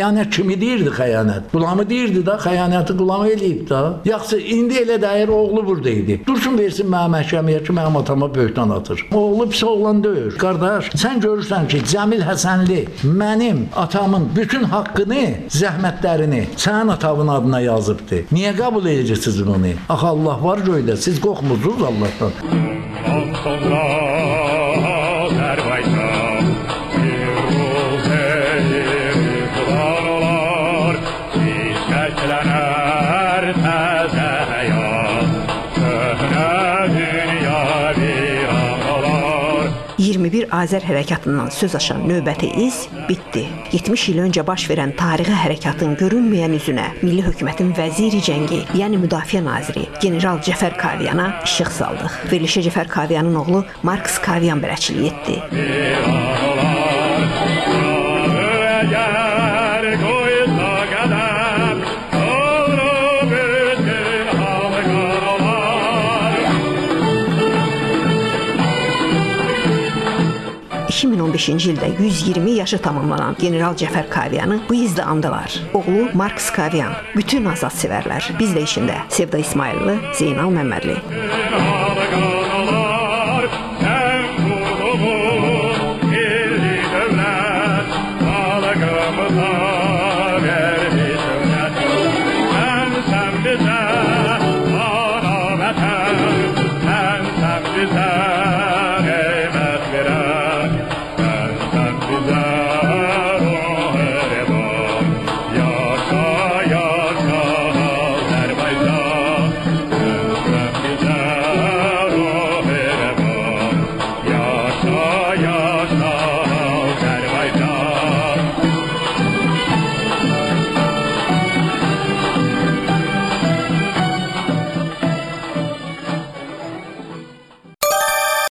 kimi deyirdi xəyanət? Qulamı deyirdi da, xəyanəti qulamı eləyib da. Yaxşı, indi elə dəyər oğlu burada idi. Dursun versin mənim məhkəməyə ki, mənim atama böhtan atır. Oğlu pis oğlan deyir. Qardaş, sən görürsən ki, Cəmil Həsənli mənim atamın bütün haqqını, zəhmətlərini sənin atamın adına yazıbdı. Niyə qəbul edəcəksiniz bunu? Axı Allah var göydə, siz qorxmursunuz Allahdan. Sonra Azərbaycan bir ruh edir, qılar, çiçəklənər təzə həyat, köhnə dünya bir ağlar. iyirmi bir Azər hərəkatından söz açan növbəti iz bitdi. yetmiş il öncə baş verən tarixi hərəkatın görünməyən üzünə milli hökumətin vəziri cəngi, yəni müdafiə naziri general Cəfər Kaviyana işıq saldıq. Verilişə Cəfər Kaviyanın oğlu Marks Kaviyan bələdçilik etdi. iki min on beşinci ildə yüz iyirmi yaşı tamamlanan general Cəfər Kaviyanı bu izdə andılar. Oğlu Marks Kaviyan, bütün azad sevərlər, biz də içində Sevda İsmayıllı, Zeynal Məmmədli.